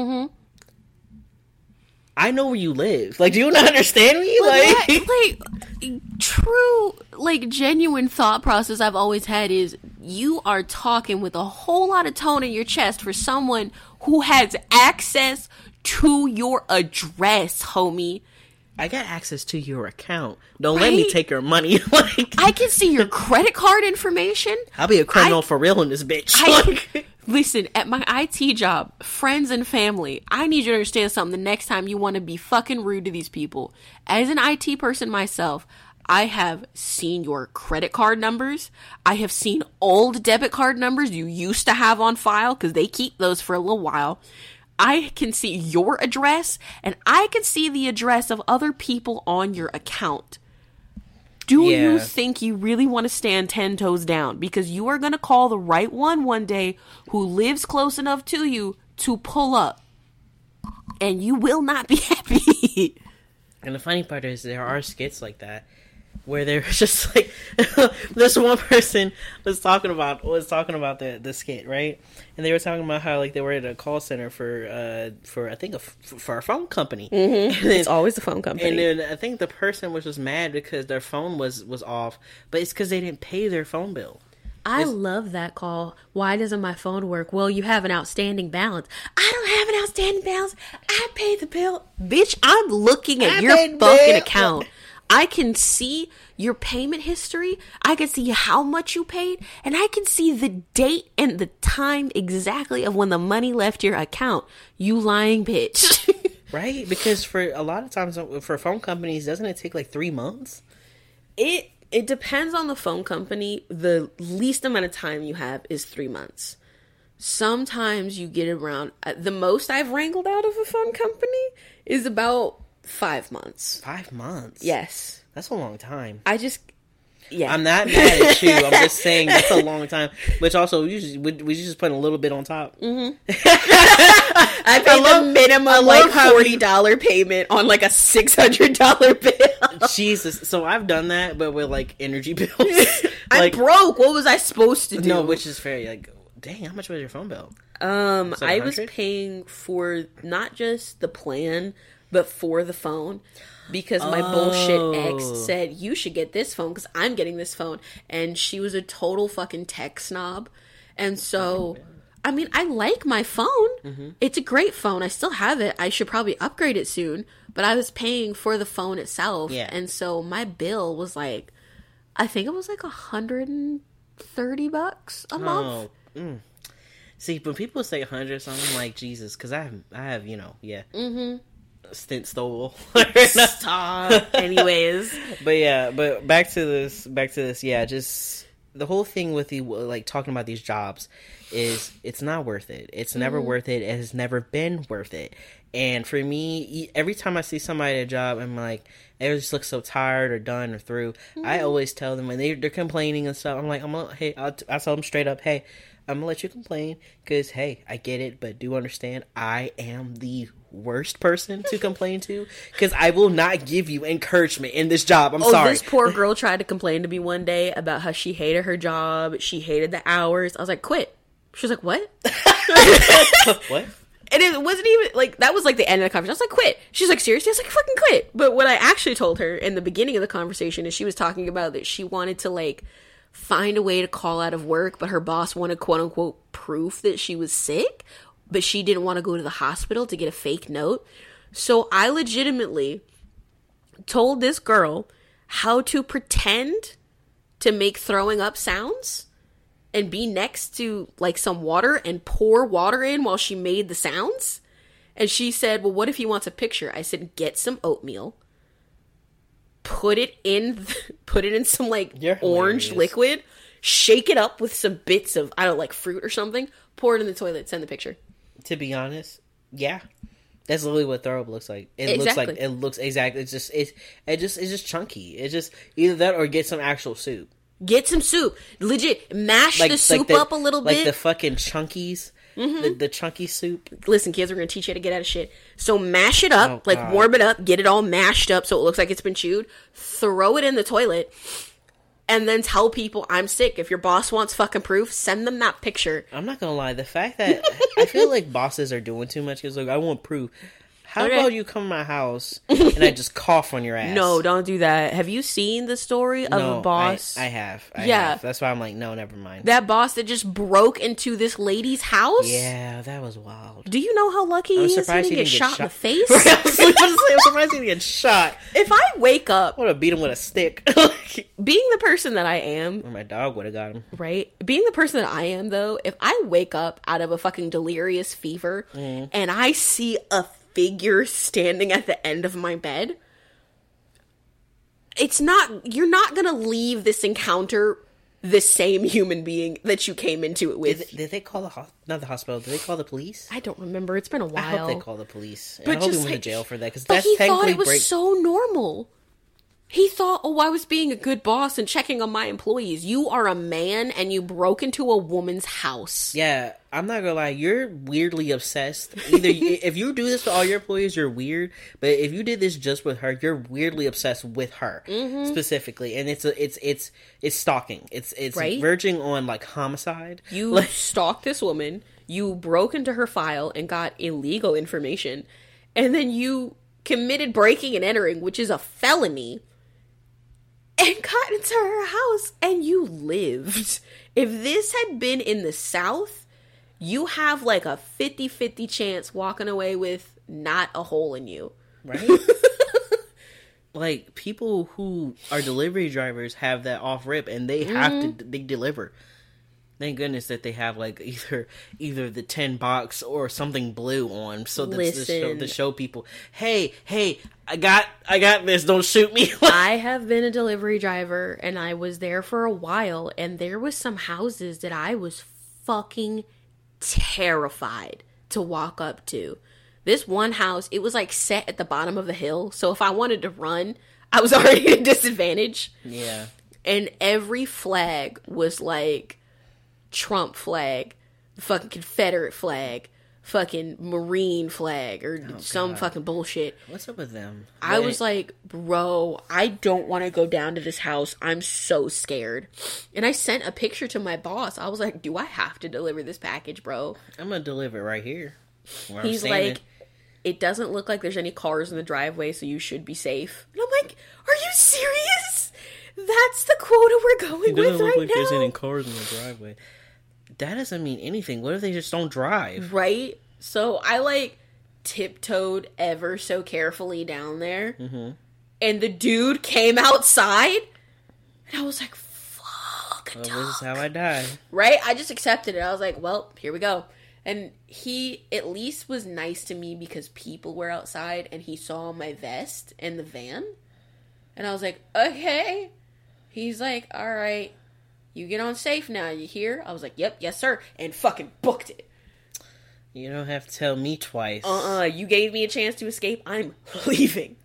I know where you live. Like, do you not understand me? True, genuine thought process I've always had is, you are talking with a whole lot of tone in your chest for someone who has access to your address, homie. I got access to your account. Don't let me take your money. I can see your credit card information. I'll be a criminal for real in this bitch. Listen, at my IT job, friends and family, I need you to understand something the next time you want to be fucking rude to these people. As an IT person myself, I have seen your credit card numbers. I have seen old debit card numbers you used to have on file, because they keep those for a little while. I can see your address, and I can see the address of other people on your account. Do you think you really want to stand 10 toes down? Because you are going to call the right one day who lives close enough to you to pull up. And you will not be happy. And the funny part is, there are skits like that where they're just like, this one person was talking about the skit, right? And they were talking about how they were at a call center for I think for a phone company. Mm-hmm. It's always a phone company. And then I think the person was just mad because their phone was off, but it's because they didn't pay their phone bill. I love that call. Why doesn't my phone work? Well, you have an outstanding balance. I don't have an outstanding balance. I paid the bill. Bitch, I'm looking at your fucking account. I can see your payment history. I can see how much you paid. And I can see the date and the time exactly of when the money left your account. You lying bitch. Right? Because for a lot of times, for phone companies, doesn't it take 3 months? It depends on the phone company. The least amount of time you have is 3 months. Sometimes you get around, the most I've wrangled out of a phone company is about 5 months. 5 months? Yes. That's a long time. Yeah. I'm not mad at you. I'm just saying that's a long time. Which also, we just put a little bit on top. Mm-hmm. I paid the minimum like $40 payment on like a $600 bill. Jesus. So I've done that, but with like energy bills. I'm broke. What was I supposed to do? No, which is fair. Like, dang, how much was your phone bill? I was paying for not just the plan, but for the phone. Because my bullshit ex said, you should get this phone because I'm getting this phone. And she was a total fucking tech snob. And so, I mean, I like my phone. Mm-hmm. It's a great phone. I still have it. I should probably upgrade it soon. But I was paying for the phone itself. Yeah. And so my bill was like, I think it was like $130 a month. Mm. See, when people say 100 something, I'm like, Jesus, because I have, you know, yeah. Mm-hmm. Stint stole. Stop. Anyways, but back to this. Yeah, just the whole thing with the like talking about these jobs is it's not worth it. It's never worth it. It has never been worth it. And for me, every time I see somebody at a job, I'm like, they just look so tired or done or through. I always tell them when they're complaining and stuff. I'm like, I tell them straight up, hey, I'm gonna let you complain because hey, I get it, but do understand I am the worst person to complain to because I will not give you encouragement in this job. I'm sorry. This poor girl tried to complain to me one day about how she hated her job. She hated the hours. I was like, quit. She was like, what? What? And it wasn't even like that was like the end of the conversation. I was like, quit. She's like, seriously? I was like, fucking quit. But what I actually told her in the beginning of the conversation is she was talking about that she wanted to like find a way to call out of work, but her boss wanted quote unquote proof that she was sick, but she didn't want to go to the hospital to get a fake note. So I legitimately told this girl how to pretend to make throwing up sounds and be next to like some water and pour water in while she made the sounds. And she said, well, what if he wants a picture? I said, get some oatmeal, put it in some like orange liquid, shake it up with some bits of, I don't know, like fruit or something, pour it in the toilet, send the picture. To be honest, yeah. That's literally what throw up looks like. It looks exactly. It's just chunky. It's just either that or get some actual soup. Get some soup. Legit, mash the soup up a little bit. Like the fucking chunkies. Mm-hmm. The chunky soup. Listen, kids, we're going to teach you how to get out of shit. So mash it up, warm it up, get it all mashed up so it looks like it's been chewed. Throw it in the toilet. And then tell people I'm sick. If your boss wants fucking proof, send them that picture. I'm not gonna lie. The fact that I feel like bosses are doing too much because like I want proof. How about you come to my house and I just cough on your ass? No, don't do that. Have you seen the story of a boss? I have. I have. That's why I'm like, no, never mind. That boss that just broke into this lady's house? Yeah, that was wild. Do you know how lucky he is he didn't get shot in the face? I'm surprised he didn't get shot. If I wake up... I would have beat him with a stick. Being the person that I am... Or my dog would have got him. Right? Being the person that I am, though, if I wake up out of a fucking delirious fever and I see a figure standing at the end of my bed, you're not gonna leave this encounter the same human being that you came into it with. Did they call not the hospital, did they call the police? I don't remember. It's been a while. I hope they call the police. But I hope he went to jail for that because that's technically. But he thought it was so normal. He thought, oh, I was being a good boss and checking on my employees. You are a man and you broke into a woman's house. Yeah, I'm not gonna lie. You're weirdly obsessed. Either if you do this to all your employees, you're weird. But if you did this just with her, you're weirdly obsessed with her specifically. And it's stalking. It's right? Verging on like homicide. You stalked this woman. You broke into her file and got illegal information, and then you committed breaking and entering, which is a felony. And got into her house and you lived. If this had been in the South, you have like a 50-50 chance walking away with not a hole in you. Right? Like people who are delivery drivers have that off rip and they have they deliver. Thank goodness that they have like either the 10 box or something blue on, so that's to show people, hey, I got this. Don't shoot me. I have been a delivery driver, and I was there for a while, and there was some houses that I was fucking terrified to walk up to This one house, it was like set at the bottom of the hill. So if I wanted to run, I was already at a disadvantage. Yeah. And every flag was like Trump flag, fucking Confederate flag, fucking Marine flag, or some fucking bullshit. What's up with them? I was like, bro, I don't want to go down to this house. I'm so scared. And I sent a picture to my boss. I was like, do I have to deliver this package, bro? I'm going to deliver it right here. He's like, it doesn't look like there's any cars in the driveway, so you should be safe. And I'm like, are you serious? That's the quota we're going with right now. There's any cars in the driveway. That doesn't mean anything. What if they just don't drive? Right? So I like tiptoed ever so carefully down there. Mm-hmm. And the dude came outside. And I was like, fuck, this is how I die. Right? I just accepted it. I was like, well, here we go. And he at least was nice to me because people were outside and he saw my vest in the van. And I was like, okay. He's like, all right, you get on safe now, you hear? I was like, yep, yes, sir. And fucking booked it. You don't have to tell me twice. You gave me a chance to escape. I'm leaving.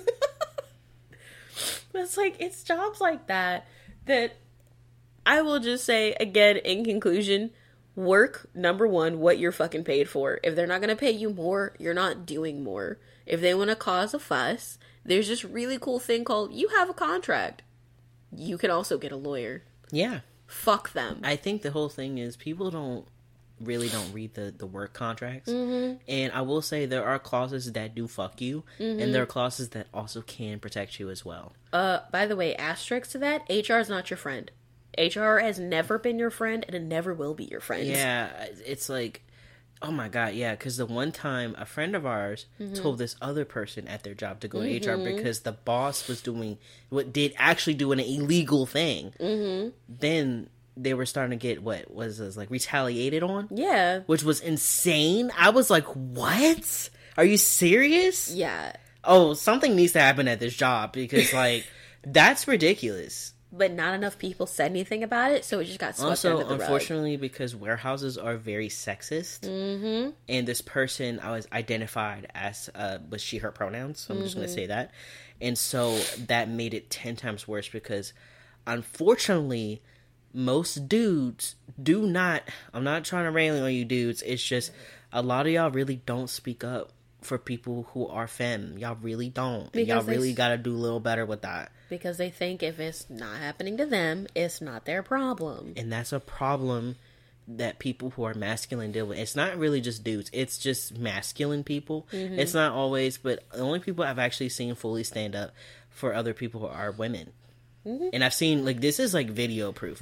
It's like, it's jobs like that I will just say, again, in conclusion, work, number one, what you're fucking paid for. If they're not going to pay you more, you're not doing more. If they want to cause a fuss, there's this really cool thing called, you have a contract. You can also get a lawyer. Yeah. Fuck them. I think the whole thing is people don't read the work contracts. Mm-hmm. And I will say there are clauses that do fuck you. Mm-hmm. And there are clauses that also can protect you as well. By the way, asterisk to that, HR is not your friend. HR has never been your friend and it never will be your friend. Yeah. It's like, oh my God, yeah, because the one time a friend of ours told this other person at their job to go to HR because the boss was doing an illegal thing. Mm-hmm. Then they were starting to get like retaliated on. Yeah. Which was insane. I was like, what? Are you serious? Yeah. Oh, something needs to happen at this job because like, that's ridiculous. But not enough people said anything about it, so it just got swept under the rug. Unfortunately, because warehouses are very sexist, and this person I was identified as was she, her pronouns, so I'm just going to say that. And so that made it 10 times worse because, unfortunately, most dudes do not, I'm not trying to rail on you dudes, it's just a lot of y'all really don't speak up for people who are femme. Y'all really don't. And y'all really got to do a little better with that. Because they think if it's not happening to them, it's not their problem. And that's a problem that people who are masculine deal with. It's not really just dudes. It's just masculine people. Mm-hmm. It's not always, but the only people I've actually seen fully stand up for other people are women. Mm-hmm. And I've seen, like, this is, like, video proof,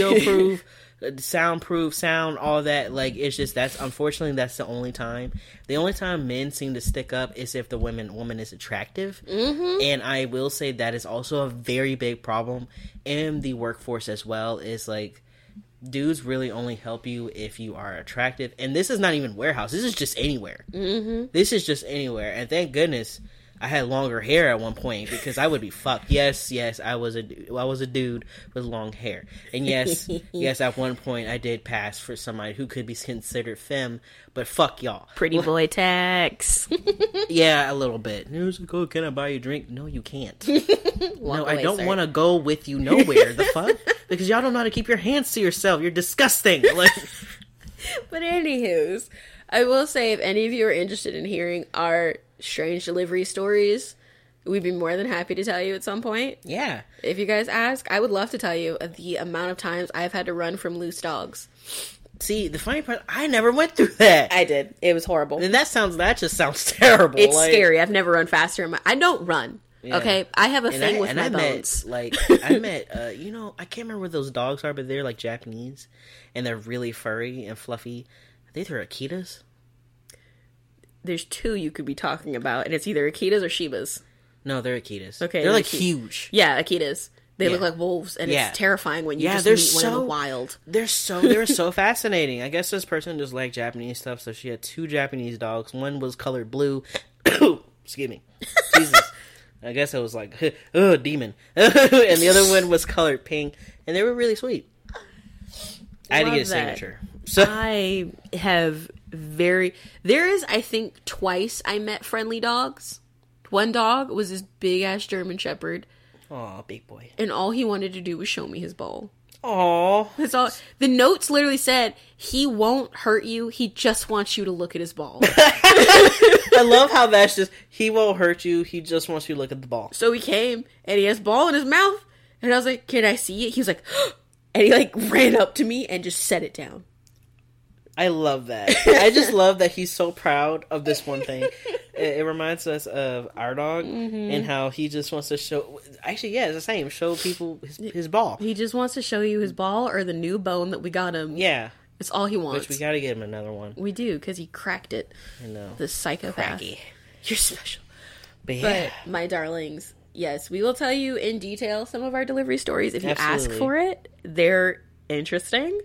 sound, all that. Like, it's just, unfortunately, that's the only time. The only time men seem to stick up is if the woman is attractive. Mm-hmm. And I will say that is also a very big problem in the workforce as well, is, like, dudes really only help you if you are attractive. And this is not even warehouse. This is just anywhere. Mm-hmm. This is just anywhere. And thank goodness I had longer hair at one point because I would be fucked. Yes, I was a dude with long hair. And yes, at one point I did pass for somebody who could be considered femme, but fuck y'all. Pretty boy tax. Yeah, a little bit. Oh, can I buy you a drink? No, you can't. No, I don't want to go with you nowhere. The fuck? Because y'all don't know how to keep your hands to yourself. You're disgusting. Like, but anywho's, I will say if any of you are interested in hearing our strange delivery stories, we'd be more than happy to tell you at some point. Yeah. If you guys ask, I would love to tell you the amount of times I've had to run from loose dogs. See, the funny part, I never went through that. I did. It was horrible. And that just sounds terrible. It's scary. I've never run faster. I don't run. Yeah. Okay? I have a thing with my bones. I met, I can't remember what those dogs are, but they're like Japanese. And they're really furry and fluffy. I think they're Akitas. There's two you could be talking about, and it's either Akitas or Shibas. No, they're Akitas. Okay. They're like huge. Yeah, Akitas. They look like wolves, and it's terrifying when you just meet one in the wild. They were so fascinating. I guess this person just liked Japanese stuff, so she had 2 Japanese dogs. One was colored blue. Excuse me. Jesus. I guess it was like, demon. And the other one was colored pink, and they were really sweet. I had to get a signature. So I have there is, I think, twice I met friendly dogs. One dog was this big ass German Shepherd. Aw, big boy. And all he wanted to do was show me his ball. Aw. That's all. The notes literally said, he won't hurt you. He just wants you to look at his ball. I love how that's just, he won't hurt you. He just wants you to look at the ball. So he came, and he has ball in his mouth. And I was like, can I see it? He was like, and he like ran up to me and just set it down. I love that. I just love that he's so proud of this one thing. It reminds us of our dog and how he just wants to show. Actually, yeah, it's the same. Show people his ball. He just wants to show you his ball or the new bone that we got him. Yeah, it's all he wants. Which we got to get him another one. We do, because he cracked it. I know. The psychopath. Cracky. You're special. But, yeah. But my darlings, yes, we will tell you in detail some of our delivery stories if you Absolutely. ask for it. They're interesting.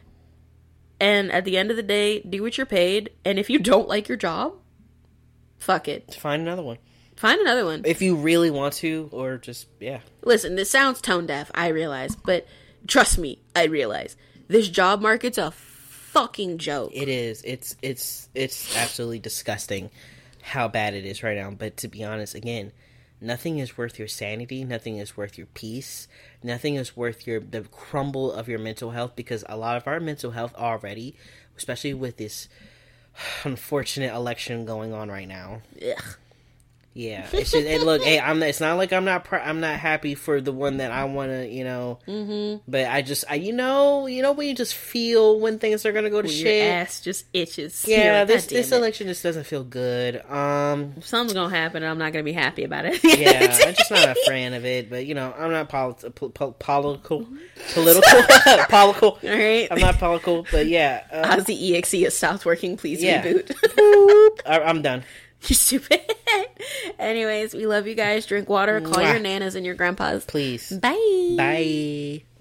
And at the end of the day, do what you're paid. And if you don't like your job, fuck it. Find another one. Find another one. If you really want to, or just, yeah. Listen, this sounds tone deaf, I realize. But trust me, I realize. This job market's a fucking joke. It is. It's absolutely disgusting how bad it is right now. But to be honest, again, nothing is worth your sanity. Nothing is worth your peace. Nothing is worth the crumble of your mental health, because a lot of our mental health already, especially with this unfortunate election going on right now. Ugh. Yeah, it's just, and look, hey, it's not like I'm not happy for the one that I want to, but I you know when you just feel when things are gonna go to shit. Your ass just itches. Yeah, like, this election just doesn't feel good. Something's gonna happen, and I'm not gonna be happy about it. Yeah, I'm just not a fan of it. But I'm not political. Political. All right, I'm not political, but yeah. As the EXE has stopped working, please reboot. I'm done. You're stupid. Anyways, we love you guys. Drink water. Call your nanas and your grandpas. Please. Bye. Bye.